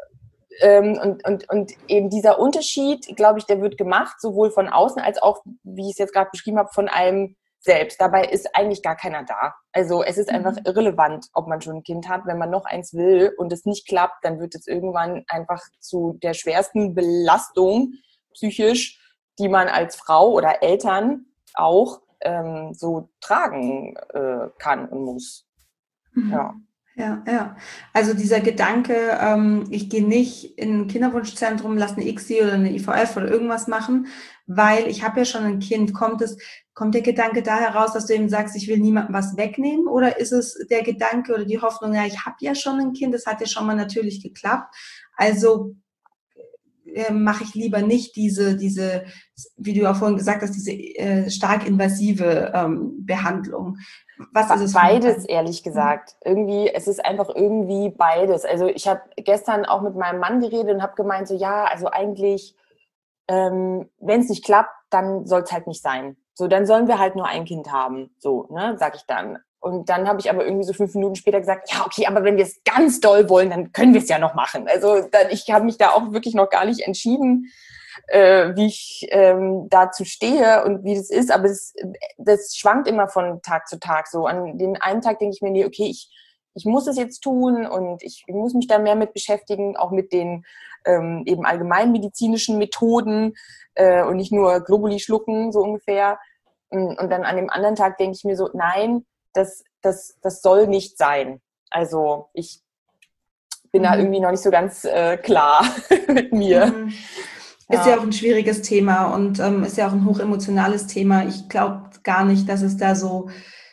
Speaker 2: und eben dieser Unterschied, glaube ich, der wird gemacht, sowohl von außen als auch, wie ich es jetzt gerade beschrieben habe, von einem selbst. Dabei ist eigentlich gar keiner da. Also es ist einfach irrelevant, ob man schon ein Kind hat. Wenn man noch eins will und es nicht klappt, dann wird es irgendwann einfach zu der schwersten Belastung psychisch, die man als Frau oder Eltern auch so tragen kann und muss. Ja.
Speaker 1: Ja. Also dieser Gedanke, ich gehe nicht in ein Kinderwunschzentrum, lasse eine ICSI oder eine IVF oder irgendwas machen, weil ich habe ja schon ein Kind. Kommt der Gedanke da heraus, dass du eben sagst, ich will niemandem was wegnehmen? Oder ist es der Gedanke oder die Hoffnung, ja, ich habe ja schon ein Kind, das hat ja schon mal natürlich geklappt, also mache ich lieber nicht diese, wie du ja vorhin gesagt hast, diese stark invasive Behandlung. Was ist es?
Speaker 2: Beides, ehrlich gesagt. Irgendwie, es ist einfach irgendwie beides. Also ich habe gestern auch mit meinem Mann geredet und habe gemeint, so ja, also eigentlich, wenn es nicht klappt, dann soll es halt nicht sein. So, dann sollen wir halt nur ein Kind haben. So, ne, sag ich dann. Und dann habe ich aber irgendwie so 5 Minuten später gesagt, ja, okay, aber wenn wir es ganz doll wollen, dann können wir es ja noch machen. Also ich habe mich da auch wirklich noch gar nicht entschieden. wie ich dazu stehe und wie das ist, aber das schwankt immer von Tag zu Tag so. An den einen Tag denke ich mir, nee, okay, ich muss es jetzt tun und ich muss mich da mehr mit beschäftigen, auch mit den eben allgemeinmedizinischen Methoden und nicht nur Globuli schlucken, so ungefähr. Und dann an dem anderen Tag denke ich mir so, nein, das soll nicht sein. Also ich bin da irgendwie noch nicht so ganz klar mit mir.
Speaker 1: Ist ja auch ein schwieriges Thema und ist ja auch ein hochemotionales Thema. Ich glaube gar nicht, dass es da so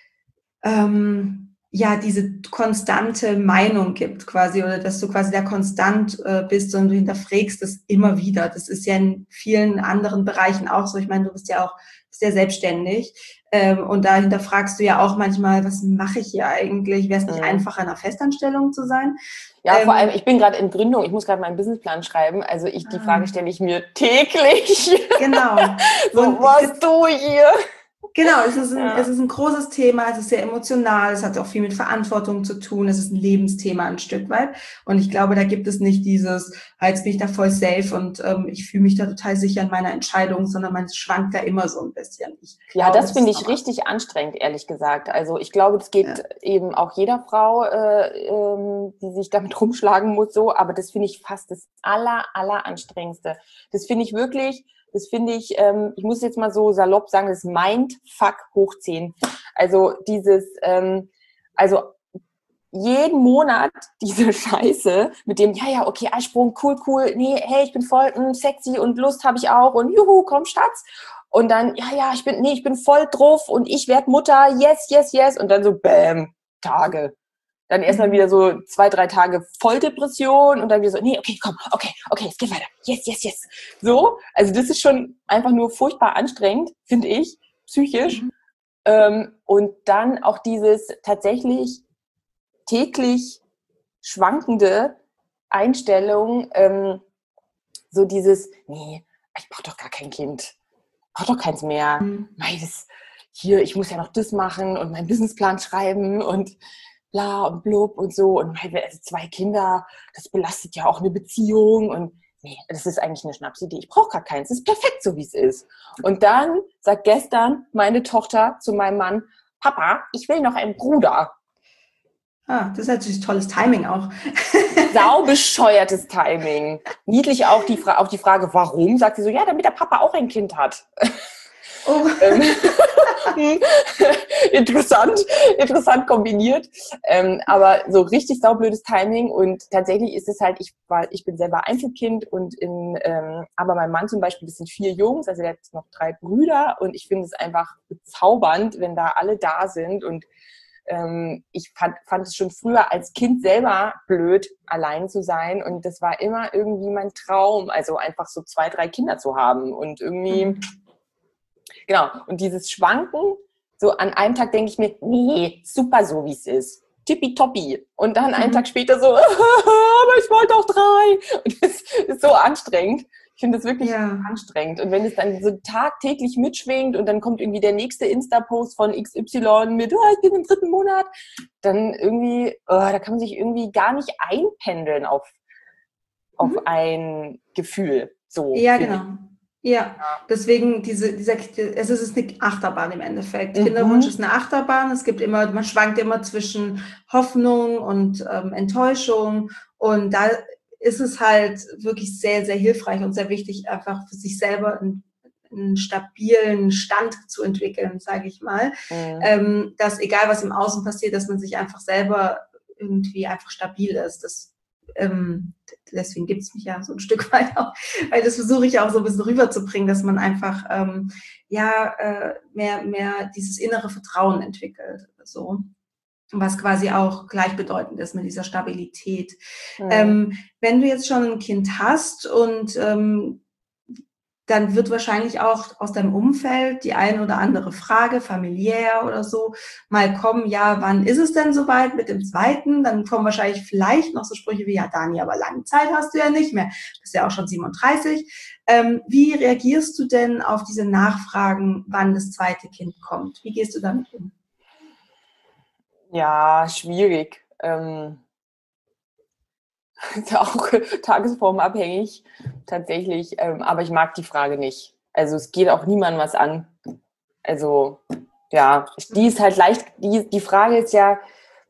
Speaker 1: diese konstante Meinung gibt quasi oder dass du quasi da konstant bist und du hinterfragst es immer wieder. Das ist ja in vielen anderen Bereichen auch so. Ich meine, du bist ja auch sehr selbstständig und da hinterfragst du ja auch manchmal, was mache ich hier eigentlich? Wäre es nicht einfacher, in einer Festanstellung zu sein?
Speaker 2: Ja, vor allem, ich bin gerade in Gründung, ich muss gerade meinen Businessplan schreiben, also die Frage stelle ich mir täglich.
Speaker 1: Genau.
Speaker 2: So, was tue ich hier?
Speaker 1: Genau, es ist ein großes Thema, es ist sehr emotional, es hat auch viel mit Verantwortung zu tun, es ist ein Lebensthema ein Stück weit und ich glaube, da gibt es nicht dieses, jetzt bin ich da voll safe und ich fühle mich da total sicher in meiner Entscheidung, sondern man schwankt da immer so ein bisschen.
Speaker 2: Ja, das finde ich richtig anstrengend, ehrlich gesagt. Also ich glaube, das geht eben auch jeder Frau, die sich damit rumschlagen muss, so, aber das finde ich fast das anstrengendste. Das finde ich wirklich... ich muss jetzt mal so salopp sagen, das Mindfuck hoch 10. Also also jeden Monat diese Scheiße mit dem, ja, okay, Eisprung, cool, nee, hey, ich bin voll sexy und Lust habe ich auch und juhu, komm, Schatz. Und dann, ich bin voll drauf und ich werde Mutter, yes. Und dann so, bäm, Tage. Dann erstmal wieder so 2-3 Tage Volldepression und dann wieder so, nee, okay, komm, okay, es geht weiter. Yes. So, also das ist schon einfach nur furchtbar anstrengend, finde ich, psychisch. Und dann auch dieses tatsächlich täglich schwankende Einstellung, so dieses, nee, ich brauche doch gar kein Kind, brauche doch keins mehr. Ich muss ja noch das machen und meinen Businessplan schreiben und bla und blub und so und 2 Kinder, das belastet ja auch eine Beziehung und nee, das ist eigentlich eine Schnapsidee. Ich brauche gar keins, es ist perfekt so, wie es ist. Und dann sagt gestern meine Tochter zu meinem Mann, Papa, ich will noch einen Bruder.
Speaker 1: Das ist natürlich tolles Timing auch.
Speaker 2: Saubescheuertes Timing. Niedlich auch die Frage, warum? Sagt sie so, ja, damit der Papa auch ein Kind hat. Oh. Interessant kombiniert. Aber so richtig saublödes Timing und tatsächlich ist es halt, ich bin selber Einzelkind und aber mein Mann zum Beispiel, das sind 4 Jungs, also der hat noch 3 Brüder und ich finde es einfach bezaubernd, wenn da alle da sind und ich fand es schon früher als Kind selber blöd, allein zu sein und das war immer irgendwie mein Traum, also einfach so 2, 3 Kinder zu haben und irgendwie genau, und dieses Schwanken, so an einem Tag denke ich mir, nee, super so, wie es ist. Tippitoppi. Und dann einen Tag später so, aber ich wollte auch 3. Und das ist so anstrengend. Ich finde das wirklich anstrengend. Und wenn es dann so tagtäglich mitschwingt und dann kommt irgendwie der nächste Insta-Post von XY mit, ich bin im 3. Monat, dann irgendwie, da kann man sich irgendwie gar nicht einpendeln auf ein Gefühl. So,
Speaker 1: ja, genau. Ja, deswegen es ist eine Achterbahn im Endeffekt. Kinderwunsch ist eine Achterbahn. Man schwankt immer zwischen Hoffnung und Enttäuschung. Und da ist es halt wirklich sehr, sehr hilfreich und sehr wichtig, einfach für sich selber einen stabilen Stand zu entwickeln, sage ich mal. Dass egal, was im Außen passiert, dass man sich einfach selber irgendwie einfach stabil ist. Deswegen gibt es mich ja so ein Stück weit auch, weil das versuche ich auch so ein bisschen rüberzubringen, dass man einfach mehr dieses innere Vertrauen entwickelt, so, was quasi auch gleichbedeutend ist mit dieser Stabilität. Wenn du jetzt schon ein Kind hast und dann wird wahrscheinlich auch aus deinem Umfeld die ein oder andere Frage, familiär oder so, mal kommen, ja, wann ist es denn soweit mit dem 2.? Dann kommen wahrscheinlich vielleicht noch so Sprüche wie, ja, Dani, aber lange Zeit hast du ja nicht mehr. Du bist ja auch schon 37. Wie reagierst du denn auf diese Nachfragen, wann das 2. Kind kommt? Wie gehst du damit um?
Speaker 2: Ja, schwierig. Ist ja auch tagesformabhängig. tatsächlich. Aber ich mag die Frage nicht. Also es geht auch niemandem was an. Also ja, die ist halt leicht, die Frage ist ja,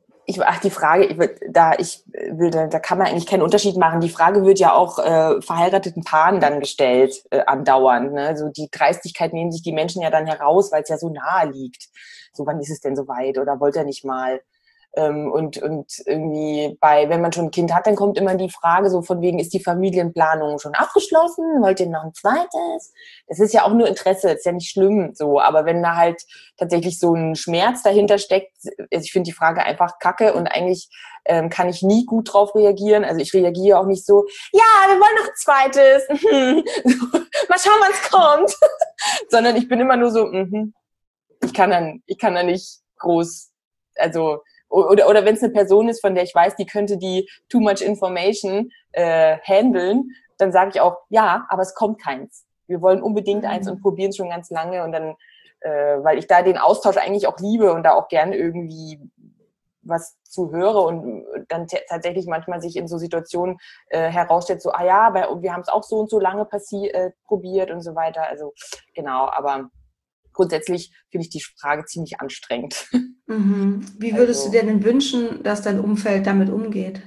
Speaker 2: da kann man eigentlich keinen Unterschied machen. Die Frage wird ja auch verheirateten Paaren dann gestellt, andauernd. Ne? Also die Dreistigkeit nehmen sich die Menschen ja dann heraus, weil es ja so nahe liegt. So, wann ist es denn soweit? Oder wollt ihr nicht mal? Und irgendwie wenn man schon ein Kind hat, dann kommt immer die Frage so von wegen, ist die Familienplanung schon abgeschlossen? Wollt ihr noch ein zweites? Das ist ja auch nur Interesse, ist ja nicht schlimm so. Aber wenn da halt tatsächlich so ein Schmerz dahinter steckt, also ich finde die Frage einfach kacke und eigentlich kann ich nie gut drauf reagieren. Also ich reagiere auch nicht so, ja, wir wollen noch ein zweites. Mal schauen, wann es kommt. Sondern ich bin immer nur so, ich kann dann nicht groß, also oder wenn es eine Person ist, von der ich weiß, die könnte die too much information handeln, dann sage ich auch, ja, aber es kommt keins. Wir wollen unbedingt eins und probieren es schon ganz lange und dann, weil ich da den Austausch eigentlich auch liebe und da auch gerne irgendwie was zu höre und dann tatsächlich manchmal sich in so Situationen herausstellt, so, wir haben es auch so und so lange probiert und so weiter. Also genau, aber grundsätzlich finde ich die Frage ziemlich anstrengend.
Speaker 1: Wie würdest du dir denn wünschen, dass dein Umfeld damit umgeht?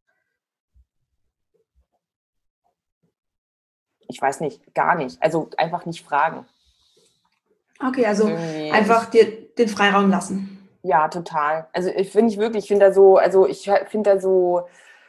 Speaker 2: Ich weiß nicht, gar nicht. Also einfach nicht fragen.
Speaker 1: Okay, also einfach dir den Freiraum lassen.
Speaker 2: Ja, total. Also ich finde da so,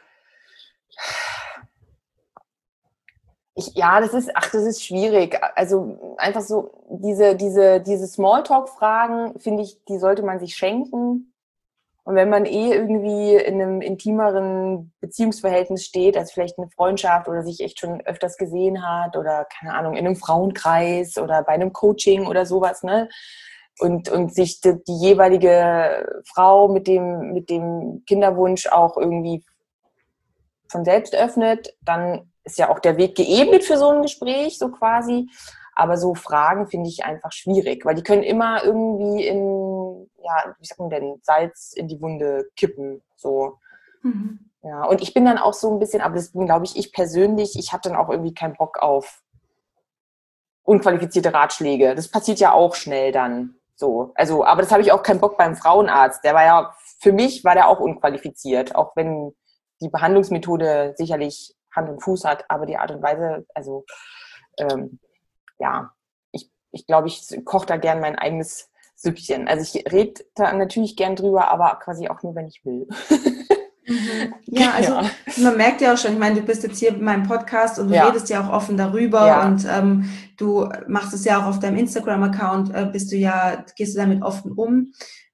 Speaker 2: das ist schwierig. Also einfach so diese Smalltalk-Fragen, finde ich, die sollte man sich schenken. Und wenn man irgendwie in einem intimeren Beziehungsverhältnis steht, also vielleicht eine Freundschaft oder sich echt schon öfters gesehen hat oder, keine Ahnung, in einem Frauenkreis oder bei einem Coaching oder sowas, ne? Und sich die jeweilige Frau mit dem Kinderwunsch auch irgendwie von selbst öffnet, dann ist ja auch der Weg geebnet für so ein Gespräch, so quasi. Aber so Fragen finde ich einfach schwierig, weil die können immer irgendwie wie sagt man denn, Salz in die Wunde kippen, so. Ja, und ich bin dann auch so ein bisschen, aber das bin, glaube ich persönlich, ich habe dann auch irgendwie keinen Bock auf unqualifizierte Ratschläge. Das passiert ja auch schnell dann, so. Also, aber das habe ich auch keinen Bock beim Frauenarzt. Für mich war der auch unqualifiziert, auch wenn die Behandlungsmethode sicherlich Hand und Fuß hat, aber die Art und Weise, also ich glaube, ich koche da gern mein eigenes Süppchen. Also ich rede da natürlich gern drüber, aber quasi auch nur, wenn ich will.
Speaker 1: Ja, also man merkt ja auch schon, ich meine, du bist jetzt hier in meinem Podcast und du redest ja auch offen darüber und du machst es ja auch auf deinem Instagram-Account, gehst du damit offen um.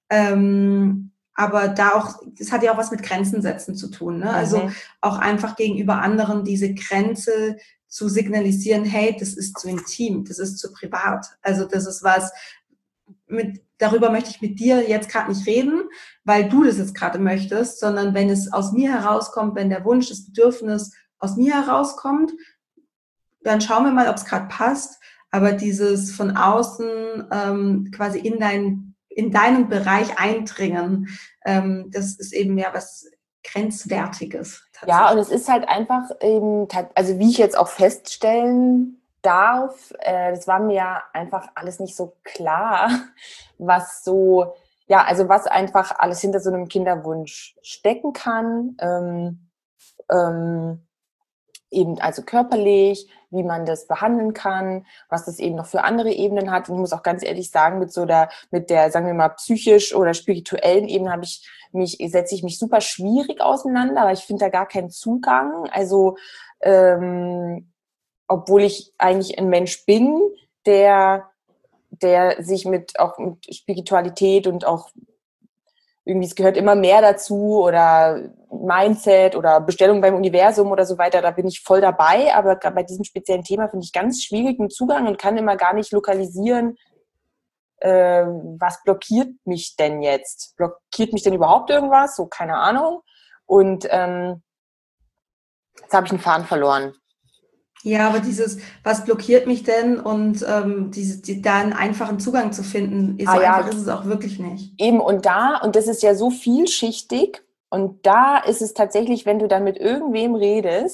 Speaker 1: Aber das hat ja auch was mit Grenzen setzen zu tun, ne? Also auch einfach gegenüber anderen diese Grenze zu signalisieren, hey, das ist zu intim, das ist zu privat. Also das ist was, darüber möchte ich mit dir jetzt gerade nicht reden, weil du das jetzt gerade möchtest, sondern wenn es aus mir herauskommt, wenn der Wunsch, das Bedürfnis aus mir herauskommt, dann schauen wir mal, ob es gerade passt. Aber dieses von außen quasi in deinen Bereich eindringen, das ist eben ja was Grenzwertiges.
Speaker 2: Ja, und es ist halt einfach eben, also wie ich jetzt auch feststellen darf, das war mir ja einfach alles nicht so klar, was einfach alles hinter so einem Kinderwunsch stecken kann, eben also körperlich, wie man das behandeln kann, was das eben noch für andere Ebenen hat. Und ich muss auch ganz ehrlich sagen, mit der, sagen wir mal, psychisch oder spirituellen Ebene setze ich mich super schwierig auseinander, aber ich finde da gar keinen Zugang. Also, obwohl ich eigentlich ein Mensch bin, der sich auch mit Spiritualität und auch irgendwie, es gehört immer mehr dazu oder Mindset oder Bestellung beim Universum oder so weiter, da bin ich voll dabei, aber gerade bei diesem speziellen Thema finde ich ganz schwierig den Zugang und kann immer gar nicht lokalisieren, was blockiert mich denn jetzt? Blockiert mich denn überhaupt irgendwas? So, keine Ahnung. Und jetzt habe ich einen Faden verloren.
Speaker 1: Ja, aber was blockiert mich denn und da einen einfachen Zugang zu finden, ist es auch wirklich nicht.
Speaker 2: Eben, und das ist ja so vielschichtig und da ist es tatsächlich, wenn du dann mit irgendwem redest,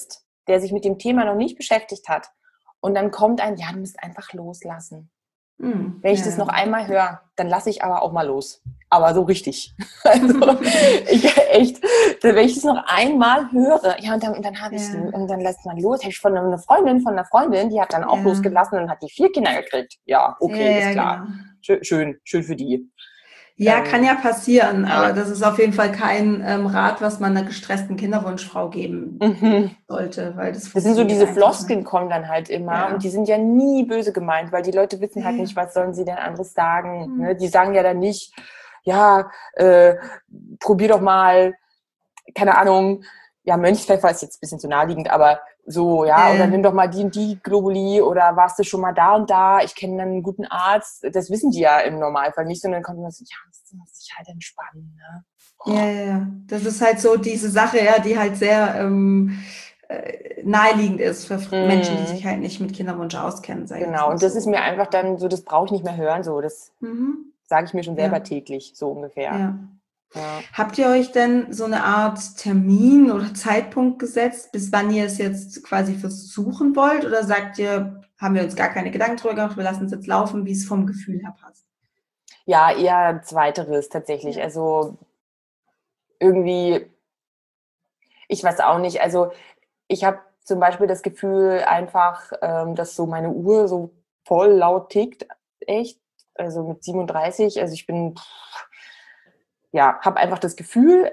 Speaker 2: der sich mit dem Thema noch nicht beschäftigt hat. Und dann kommt ein, ja, du musst einfach loslassen. Wenn ich das noch einmal höre, dann lasse ich aber auch mal los. Aber so richtig. Also wenn ich das noch einmal höre, ja, und dann habe ich, und dann lässt man los. Habe ich von einer Freundin, die hat dann auch losgelassen und hat die 4 Kinder gekriegt. Ja, okay, ist klar. Genau. Schön für die.
Speaker 1: Ja, kann ja passieren, aber das ist auf jeden Fall kein Rat, was man einer gestressten Kinderwunschfrau geben sollte, weil das
Speaker 2: sind so diese Floskeln kommen dann halt immer und die sind ja nie böse gemeint, weil die Leute wissen halt nicht, was sollen sie denn anderes sagen. Ne? Die sagen ja dann nicht, ja, probier doch mal, keine Ahnung, ja, Mönchspfeffer ist jetzt ein bisschen zu naheliegend, aber so, ja, oder nimm doch mal die und die Globuli oder warst du schon mal da und da, ich kenne einen guten Arzt, das wissen die ja im Normalfall nicht, sondern dann kommt man so, ja, das muss sich halt entspannen, ne?
Speaker 1: Ja, das ist halt so diese Sache, ja, die halt sehr naheliegend ist für Menschen, die sich halt nicht mit Kinderwunsch auskennen.
Speaker 2: Genau, und das ist mir einfach dann so, das brauche ich nicht mehr hören, so, das sage ich mir schon selber täglich, so ungefähr.
Speaker 1: Ja. Habt ihr euch denn so eine Art Termin oder Zeitpunkt gesetzt, bis wann ihr es jetzt quasi versuchen wollt? Oder sagt ihr, haben wir uns gar keine Gedanken drüber gemacht, wir lassen es jetzt laufen, wie es vom Gefühl her passt?
Speaker 2: Ja, eher zweiteres tatsächlich. Also irgendwie, ich weiß auch nicht, also ich habe zum Beispiel das Gefühl einfach, dass so meine Uhr so voll laut tickt, echt, also mit 37, also ich bin... Ja, habe einfach das Gefühl.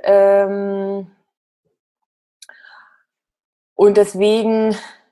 Speaker 2: Und deswegen,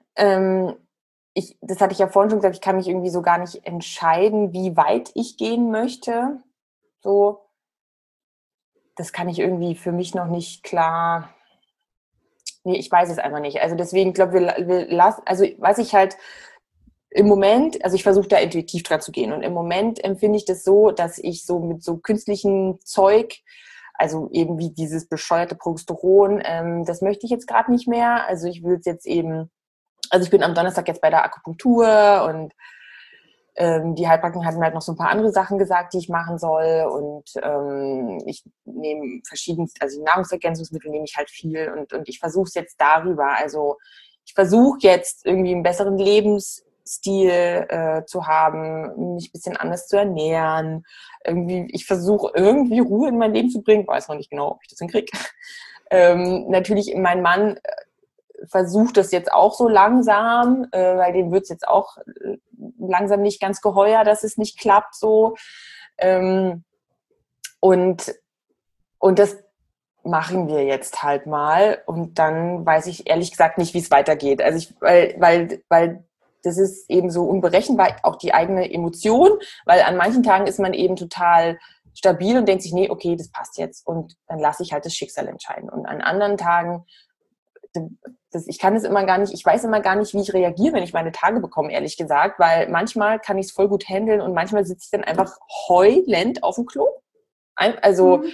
Speaker 2: das hatte ich ja vorhin schon gesagt, ich kann mich irgendwie so gar nicht entscheiden, wie weit ich gehen möchte. So, das kann ich irgendwie für mich noch nicht klar. Nee, ich weiß es einfach nicht. Also deswegen glaube wir lassen, also was ich halt im Moment, also ich versuche da intuitiv dran zu gehen und im Moment empfinde ich das so, dass ich so mit so künstlichem Zeug, also eben wie dieses bescheuerte Progesteron, das möchte ich jetzt gerade nicht mehr. Also ich will es jetzt eben, also ich bin am Donnerstag jetzt bei der Akupunktur und die Heilpraktikerin hat mir halt noch so ein paar andere Sachen gesagt, die ich machen soll und ich nehme also Nahrungsergänzungsmittel nehme ich halt viel und ich versuche es jetzt darüber. Also ich versuche jetzt irgendwie einen besseren Lebensstil zu haben, mich ein bisschen anders zu ernähren. Ich versuche irgendwie Ruhe in mein Leben zu bringen, weiß noch nicht genau, ob ich das hinkriege. Natürlich, mein Mann versucht das jetzt auch so langsam, weil dem wird es jetzt auch langsam nicht ganz geheuer, dass es nicht klappt so. Und das machen wir jetzt halt mal und dann weiß ich ehrlich gesagt nicht, wie es weitergeht. Also weil das ist eben so unberechenbar, auch die eigene Emotion, weil an manchen Tagen ist man eben total stabil und denkt sich, nee, okay, das passt jetzt und dann lasse ich halt das Schicksal entscheiden. Und an anderen Tagen, ich weiß immer gar nicht, wie ich reagiere, wenn ich meine Tage bekomme, ehrlich gesagt, weil manchmal kann ich es voll gut handeln und manchmal sitze ich dann einfach heulend auf dem Klo. Also,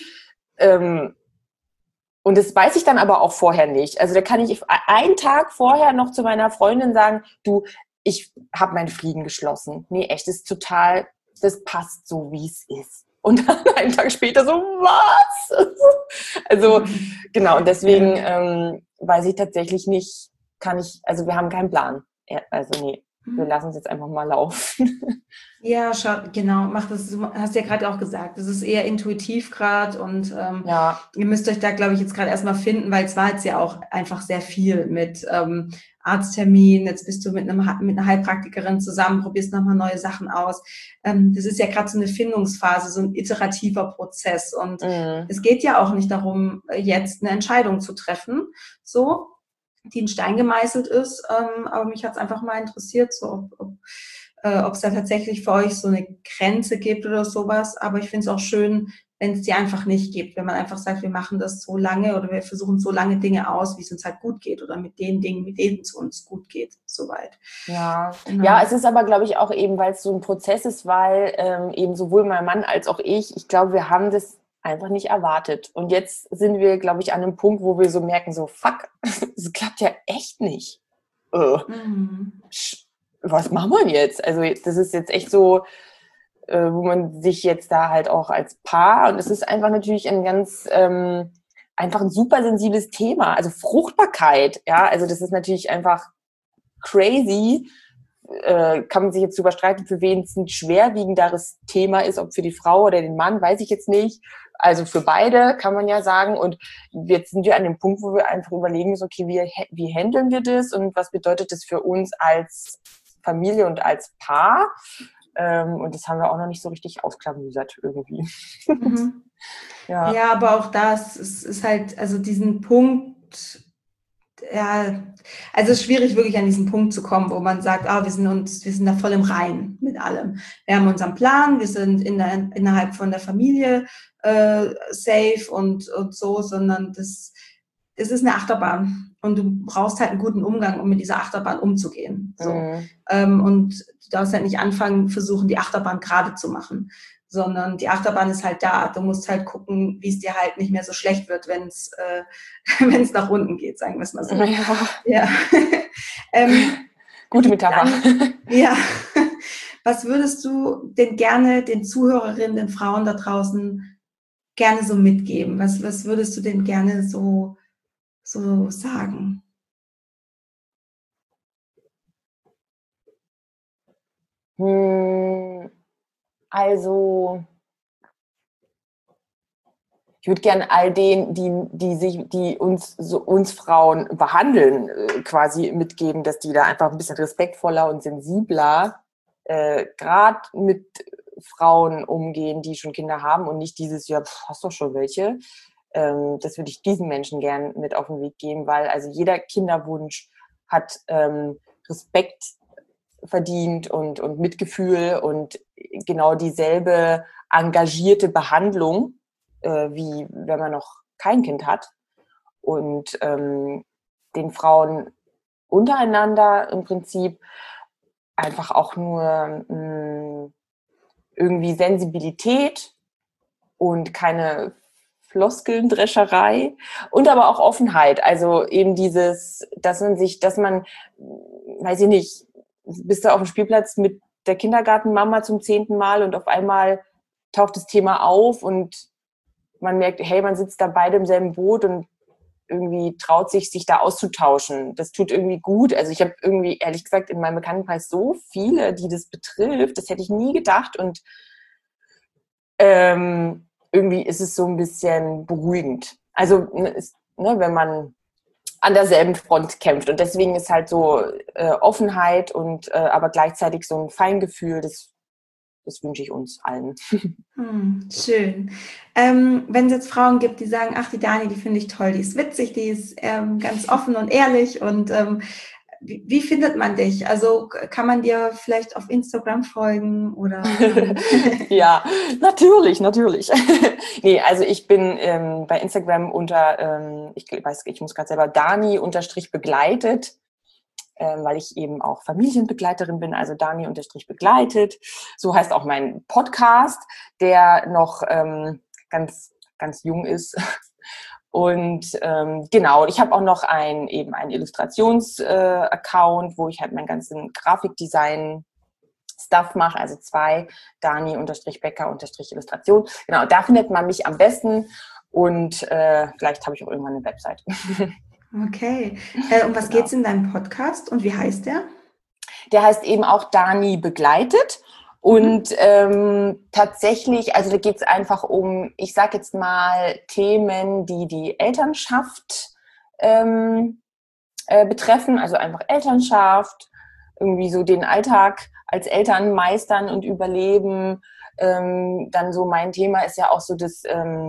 Speaker 2: und das weiß ich dann aber auch vorher nicht. Also da kann ich einen Tag vorher noch zu meiner Freundin sagen, du, ich habe meinen Frieden geschlossen. Nee, echt, das passt so, wie es ist. Und dann einen Tag später so, was? Also, genau, und deswegen weiß ich tatsächlich nicht, also wir haben keinen Plan. Also nee, wir lassen es jetzt einfach mal laufen.
Speaker 1: Ja, genau, macht das, hast ja gerade auch gesagt, das ist eher intuitiv gerade und ihr müsst euch da, glaube ich, jetzt gerade erstmal finden, weil es war jetzt ja auch einfach sehr viel mit Arzttermin, jetzt bist du mit einer Heilpraktikerin zusammen, probierst nochmal neue Sachen aus. Das ist ja gerade so eine Findungsphase, so ein iterativer Prozess und es geht ja auch nicht darum, jetzt eine Entscheidung zu treffen, so, die in Stein gemeißelt ist, aber mich hat es einfach mal interessiert, so ob es da tatsächlich für euch so eine Grenze gibt oder sowas. Aber ich finde es auch schön, wenn es die einfach nicht gibt. Wenn man einfach sagt, wir machen das so lange oder wir versuchen so lange Dinge aus, wie es uns halt gut geht oder mit den Dingen, mit denen es uns gut geht, soweit.
Speaker 2: Ja, genau. Ja, es ist aber, glaube ich, auch eben, weil es so ein Prozess ist, weil eben sowohl mein Mann als auch ich glaube, wir haben das einfach nicht erwartet. Und jetzt sind wir, glaube ich, an einem Punkt, wo wir so merken, so, fuck, das klappt ja echt nicht. Was machen wir jetzt? Also das ist jetzt echt so, wo man sich jetzt da halt auch als Paar, und es ist einfach natürlich ein ganz einfach ein super sensibles Thema. Also Fruchtbarkeit, ja, also das ist natürlich einfach crazy. Kann man sich jetzt drüber streiten, für wen es ein schwerwiegenderes Thema ist, ob für die Frau oder den Mann, weiß ich jetzt nicht. Also für beide kann man ja sagen. Und jetzt sind wir an dem Punkt, wo wir einfach überlegen müssen, okay, wie handeln wir das und was bedeutet das für uns als Familie und als Paar? Und das haben wir auch noch nicht so richtig ausklamüsert irgendwie.
Speaker 1: Mhm. Ja, aber auch das ist halt, also diesen Punkt, ja, also es ist schwierig, wirklich an diesen Punkt zu kommen, wo man sagt, wir sind da voll im Reinen mit allem. Wir haben unseren Plan, wir sind innerhalb von der Familie safe und so, sondern das ist eine Achterbahn und du brauchst halt einen guten Umgang, um mit dieser Achterbahn umzugehen. So. Und du darfst halt nicht anfangen, versuchen, die Achterbahn gerade zu machen, sondern die Achterbahn ist halt da. Du musst halt gucken, wie es dir halt nicht mehr so schlecht wird, wenn es nach unten geht, sagen wir es mal so. Ja.
Speaker 2: Gute Metapher.
Speaker 1: Ja. Was würdest du denn gerne den Zuhörerinnen, den Frauen da draußen gerne so mitgeben? Was würdest du denn gerne so sagen?
Speaker 2: Also ich würde gerne all denen, die uns Frauen behandeln, quasi mitgeben, dass die da einfach ein bisschen respektvoller und sensibler gerade mit Frauen umgehen, die schon Kinder haben und nicht dieses, ja, hast doch schon welche. Das würde ich diesen Menschen gern mit auf den Weg geben, weil also jeder Kinderwunsch hat Respekt verdient und Mitgefühl und genau dieselbe engagierte Behandlung, wie wenn man noch kein Kind hat. Und den Frauen untereinander im Prinzip einfach auch nur irgendwie Sensibilität und keine Floskelndrescherei und aber auch Offenheit. Also eben dieses, dass man, weiß ich nicht, bist du auf dem Spielplatz mit der Kindergartenmama zum 10. Mal und auf einmal taucht das Thema auf und man merkt, hey, man sitzt da beide im selben Boot und irgendwie traut sich da auszutauschen. Das tut irgendwie gut. Also ich habe irgendwie, ehrlich gesagt, in meinem Bekanntenkreis so viele, die das betrifft. Das hätte ich nie gedacht. Und irgendwie ist es so ein bisschen beruhigend. Also wenn man an derselben Front kämpft. Und deswegen ist halt so Offenheit und aber gleichzeitig so ein Feingefühl, das wünsche ich uns allen.
Speaker 1: Schön. Wenn es jetzt Frauen gibt, die sagen, ach, die Dani, die finde ich toll, die ist witzig, die ist ganz offen und ehrlich und wie findet man dich? Also kann man dir vielleicht auf Instagram folgen oder?
Speaker 2: Ja, natürlich. Nee, also ich bin bei Instagram unter, ich muss gerade selber Dani-begleitet, weil ich eben auch Familienbegleiterin bin, also Dani-begleitet. So heißt auch mein Podcast, der noch ganz, ganz jung ist. Und genau, ich habe auch noch einen Illustrations-Account, wo ich halt meinen ganzen Grafikdesign-Stuff mache, also 2, Dani-Becker-Illustration. Genau, da findet man mich am besten und vielleicht habe ich auch irgendwann eine Website.
Speaker 1: Okay. Um was geht's in deinem Podcast und wie heißt der?
Speaker 2: Der heißt eben auch Dani begleitet. Und tatsächlich, also da geht es einfach um, ich sage jetzt mal, Themen, die die Elternschaft betreffen, also einfach Elternschaft, irgendwie so den Alltag als Eltern meistern und überleben. Dann so mein Thema ist ja auch so das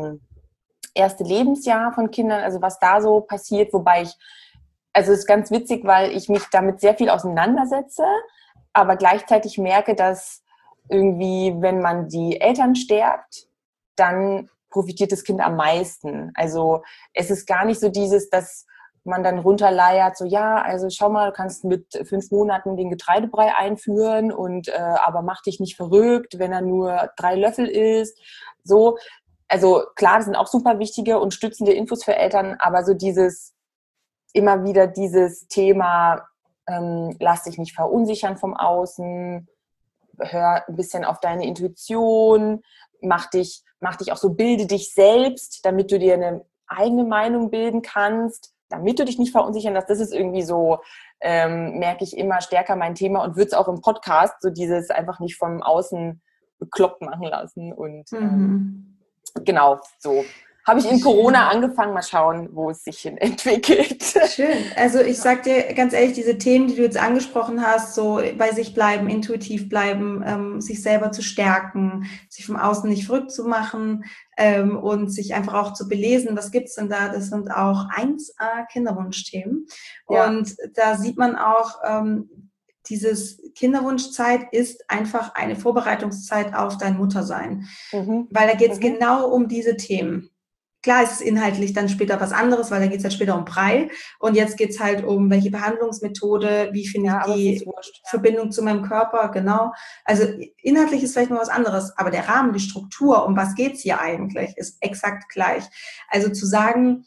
Speaker 2: erste Lebensjahr von Kindern, also was da so passiert, wobei also es ist ganz witzig, weil ich mich damit sehr viel auseinandersetze, aber gleichzeitig merke, dass irgendwie, wenn man die Eltern stärkt, dann profitiert das Kind am meisten. Also es ist gar nicht so dieses, dass man dann runterleiert, so ja, also schau mal, du kannst mit 5 Monaten den Getreidebrei einführen und aber mach dich nicht verrückt, wenn er nur 3 Löffel isst. So, also klar, das sind auch super wichtige und stützende Infos für Eltern, aber so immer wieder dieses Thema, lass dich nicht verunsichern vom Außen, hör ein bisschen auf deine Intuition, mach dich auch so, bilde dich selbst, damit du dir eine eigene Meinung bilden kannst, damit du dich nicht verunsichern lässt. Das ist irgendwie so, merke ich immer stärker mein Thema und würde es auch im Podcast, so dieses einfach nicht vom Außen bekloppt machen lassen. Und genau, so habe ich in Corona angefangen, mal schauen, wo es sich hin entwickelt.
Speaker 1: Schön. Also ich sag dir ganz ehrlich, diese Themen, die du jetzt angesprochen hast, so bei sich bleiben, intuitiv bleiben, sich selber zu stärken, sich vom Außen nicht verrückt zu machen und sich einfach auch zu belesen, was gibt's denn da? Das sind auch 1A Kinderwunschthemen. Ja. Und da sieht man auch, dieses Kinderwunschzeit ist einfach eine Vorbereitungszeit auf dein Muttersein. Weil da geht's genau um diese Themen. Klar ist es inhaltlich dann später was anderes, weil da geht es halt später um Brei. Und jetzt geht es halt um, welche Behandlungsmethode, wie finde ich die Verbindung zu meinem Körper, genau. Also inhaltlich ist vielleicht noch was anderes, aber der Rahmen, die Struktur, um was geht's hier eigentlich, ist exakt gleich. Also zu sagen,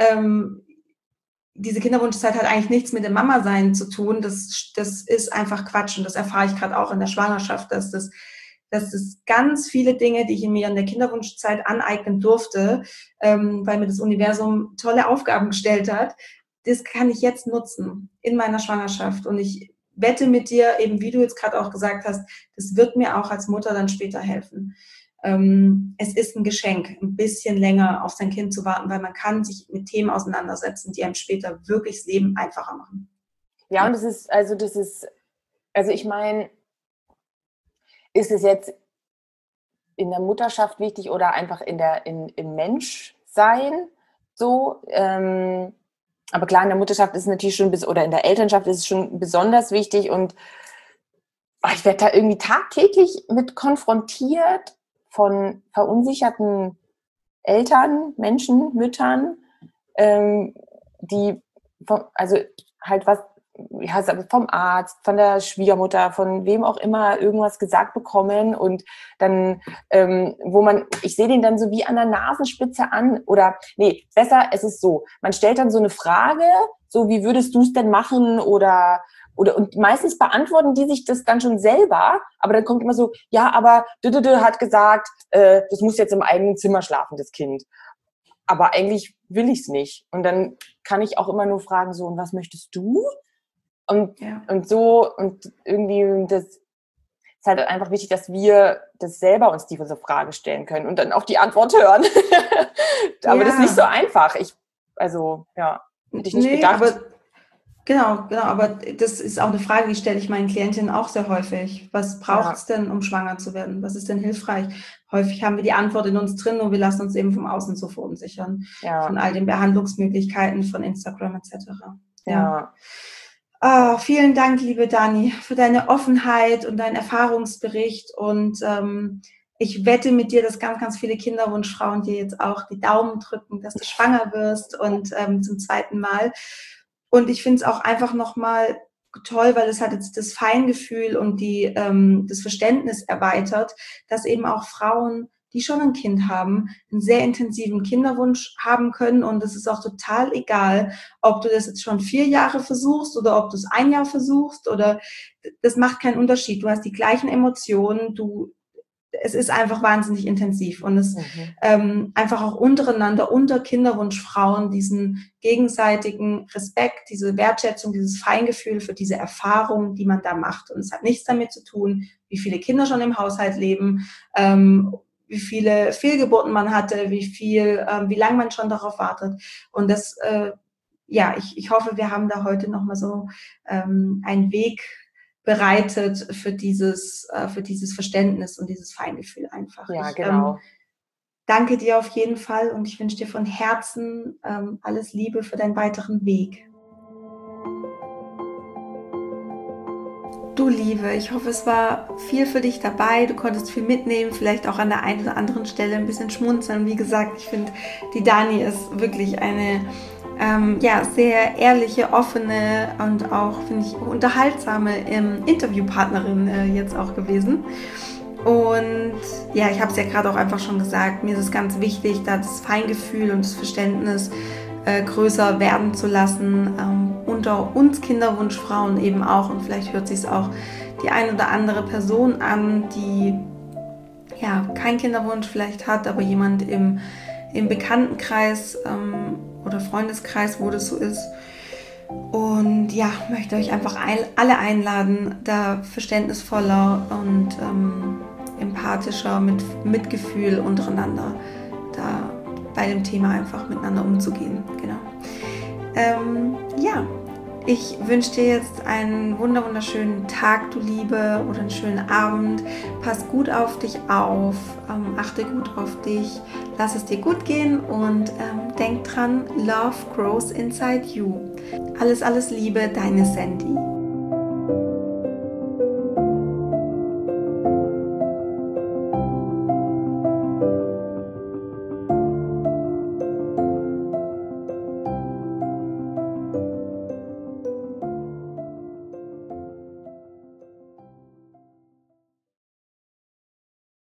Speaker 1: diese Kinderwunschzeit hat eigentlich nichts mit dem Mama-Sein zu tun, das ist einfach Quatsch. Und das erfahre ich gerade auch in der Schwangerschaft, dass das ganz viele Dinge, die ich mir in der Kinderwunschzeit aneignen durfte, weil mir das Universum tolle Aufgaben gestellt hat, das kann ich jetzt nutzen in meiner Schwangerschaft. Und ich wette mit dir, eben wie du jetzt gerade auch gesagt hast, das wird mir auch als Mutter dann später helfen. Es ist ein Geschenk, ein bisschen länger auf sein Kind zu warten, weil man kann sich mit Themen auseinandersetzen, die einem später wirklich das Leben einfacher machen.
Speaker 2: Ja, und ich meine, ist es jetzt in der Mutterschaft wichtig oder einfach im Menschsein so? Aber klar, in der Mutterschaft ist es natürlich schon, oder in der Elternschaft ist es schon besonders wichtig. Und ich werde da irgendwie tagtäglich mit konfrontiert von verunsicherten Eltern, Menschen, Müttern, die, also halt was, ja, vom Arzt, von der Schwiegermutter, von wem auch immer irgendwas gesagt bekommen und dann, ich sehe den dann so wie an der Nasenspitze an oder, nee, besser, es ist so, man stellt dann so eine Frage, so wie würdest du es denn machen oder und meistens beantworten die sich das dann schon selber, aber dann kommt immer so, ja, aber hat gesagt, das muss jetzt im eigenen Zimmer schlafen, das Kind. Aber eigentlich will ich es nicht. Und dann kann ich auch immer nur fragen, so, und was möchtest du? Und irgendwie, das ist halt einfach wichtig, dass wir das selber uns diese Frage stellen können und dann auch die Antwort hören. Aber das ist nicht so einfach. Hätte ich nicht gedacht.
Speaker 1: Aber das ist auch eine Frage, die stelle ich meinen Klientinnen auch sehr häufig. Was braucht es denn, um schwanger zu werden? Was ist denn hilfreich? Häufig haben wir die Antwort in uns drin und wir lassen uns eben vom Außen so verunsichern. Ja. Von all den Behandlungsmöglichkeiten, von Instagram etc. Ja. Oh, vielen Dank, liebe Dani, für deine Offenheit und deinen Erfahrungsbericht. Und ich wette mit dir, dass ganz, ganz viele Kinderwunschfrauen dir jetzt auch die Daumen drücken, dass du schwanger wirst und zum 2. Mal. Und ich finde es auch einfach nochmal toll, weil es hat jetzt das Feingefühl und das Verständnis erweitert, dass eben auch Frauen, die schon ein Kind haben, einen sehr intensiven Kinderwunsch haben können. Und es ist auch total egal, ob du das jetzt schon 4 Jahre versuchst oder ob du es 1 Jahr versuchst oder das macht keinen Unterschied. Du hast die gleichen Emotionen, es ist einfach wahnsinnig intensiv und es einfach auch untereinander, unter Kinderwunschfrauen, diesen gegenseitigen Respekt, diese Wertschätzung, dieses Feingefühl für diese Erfahrung, die man da macht. Und es hat nichts damit zu tun, wie viele Kinder schon im Haushalt leben, wie viele Fehlgeburten man hatte, wie lange man schon darauf wartet. Und das, ich hoffe, wir haben da heute nochmal so einen Weg bereitet für dieses Verständnis und dieses Feingefühl einfach.
Speaker 2: Ja, genau.
Speaker 1: Danke dir auf jeden Fall und ich wünsche dir von Herzen alles Liebe für deinen weiteren Weg. Du Liebe, ich hoffe, es war viel für dich dabei. Du konntest viel mitnehmen, vielleicht auch an der einen oder anderen Stelle ein bisschen schmunzeln. Wie gesagt, ich finde, die Dani ist wirklich eine sehr ehrliche, offene und auch, finde ich, unterhaltsame Interviewpartnerin jetzt auch gewesen. Und ja, ich habe es ja gerade auch einfach schon gesagt, mir ist es ganz wichtig, da das Feingefühl und das Verständnis größer werden zu lassen, unter uns Kinderwunschfrauen eben auch. Und vielleicht hört sich es auch die ein oder andere Person an, die ja keinen Kinderwunsch vielleicht hat, aber jemand im im Bekanntenkreis oder Freundeskreis, wo das so ist. Und ja, möchte euch einfach alle einladen, da verständnisvoller und empathischer, mit Mitgefühl untereinander da bei dem Thema einfach miteinander umzugehen. Genau. Ja, ich wünsche dir jetzt einen wunderschönen Tag, du Liebe, oder einen schönen Abend. Pass gut auf dich auf, achte gut auf dich, lass es dir gut gehen und denk dran, Love grows inside you. Alles Liebe, deine Sandy.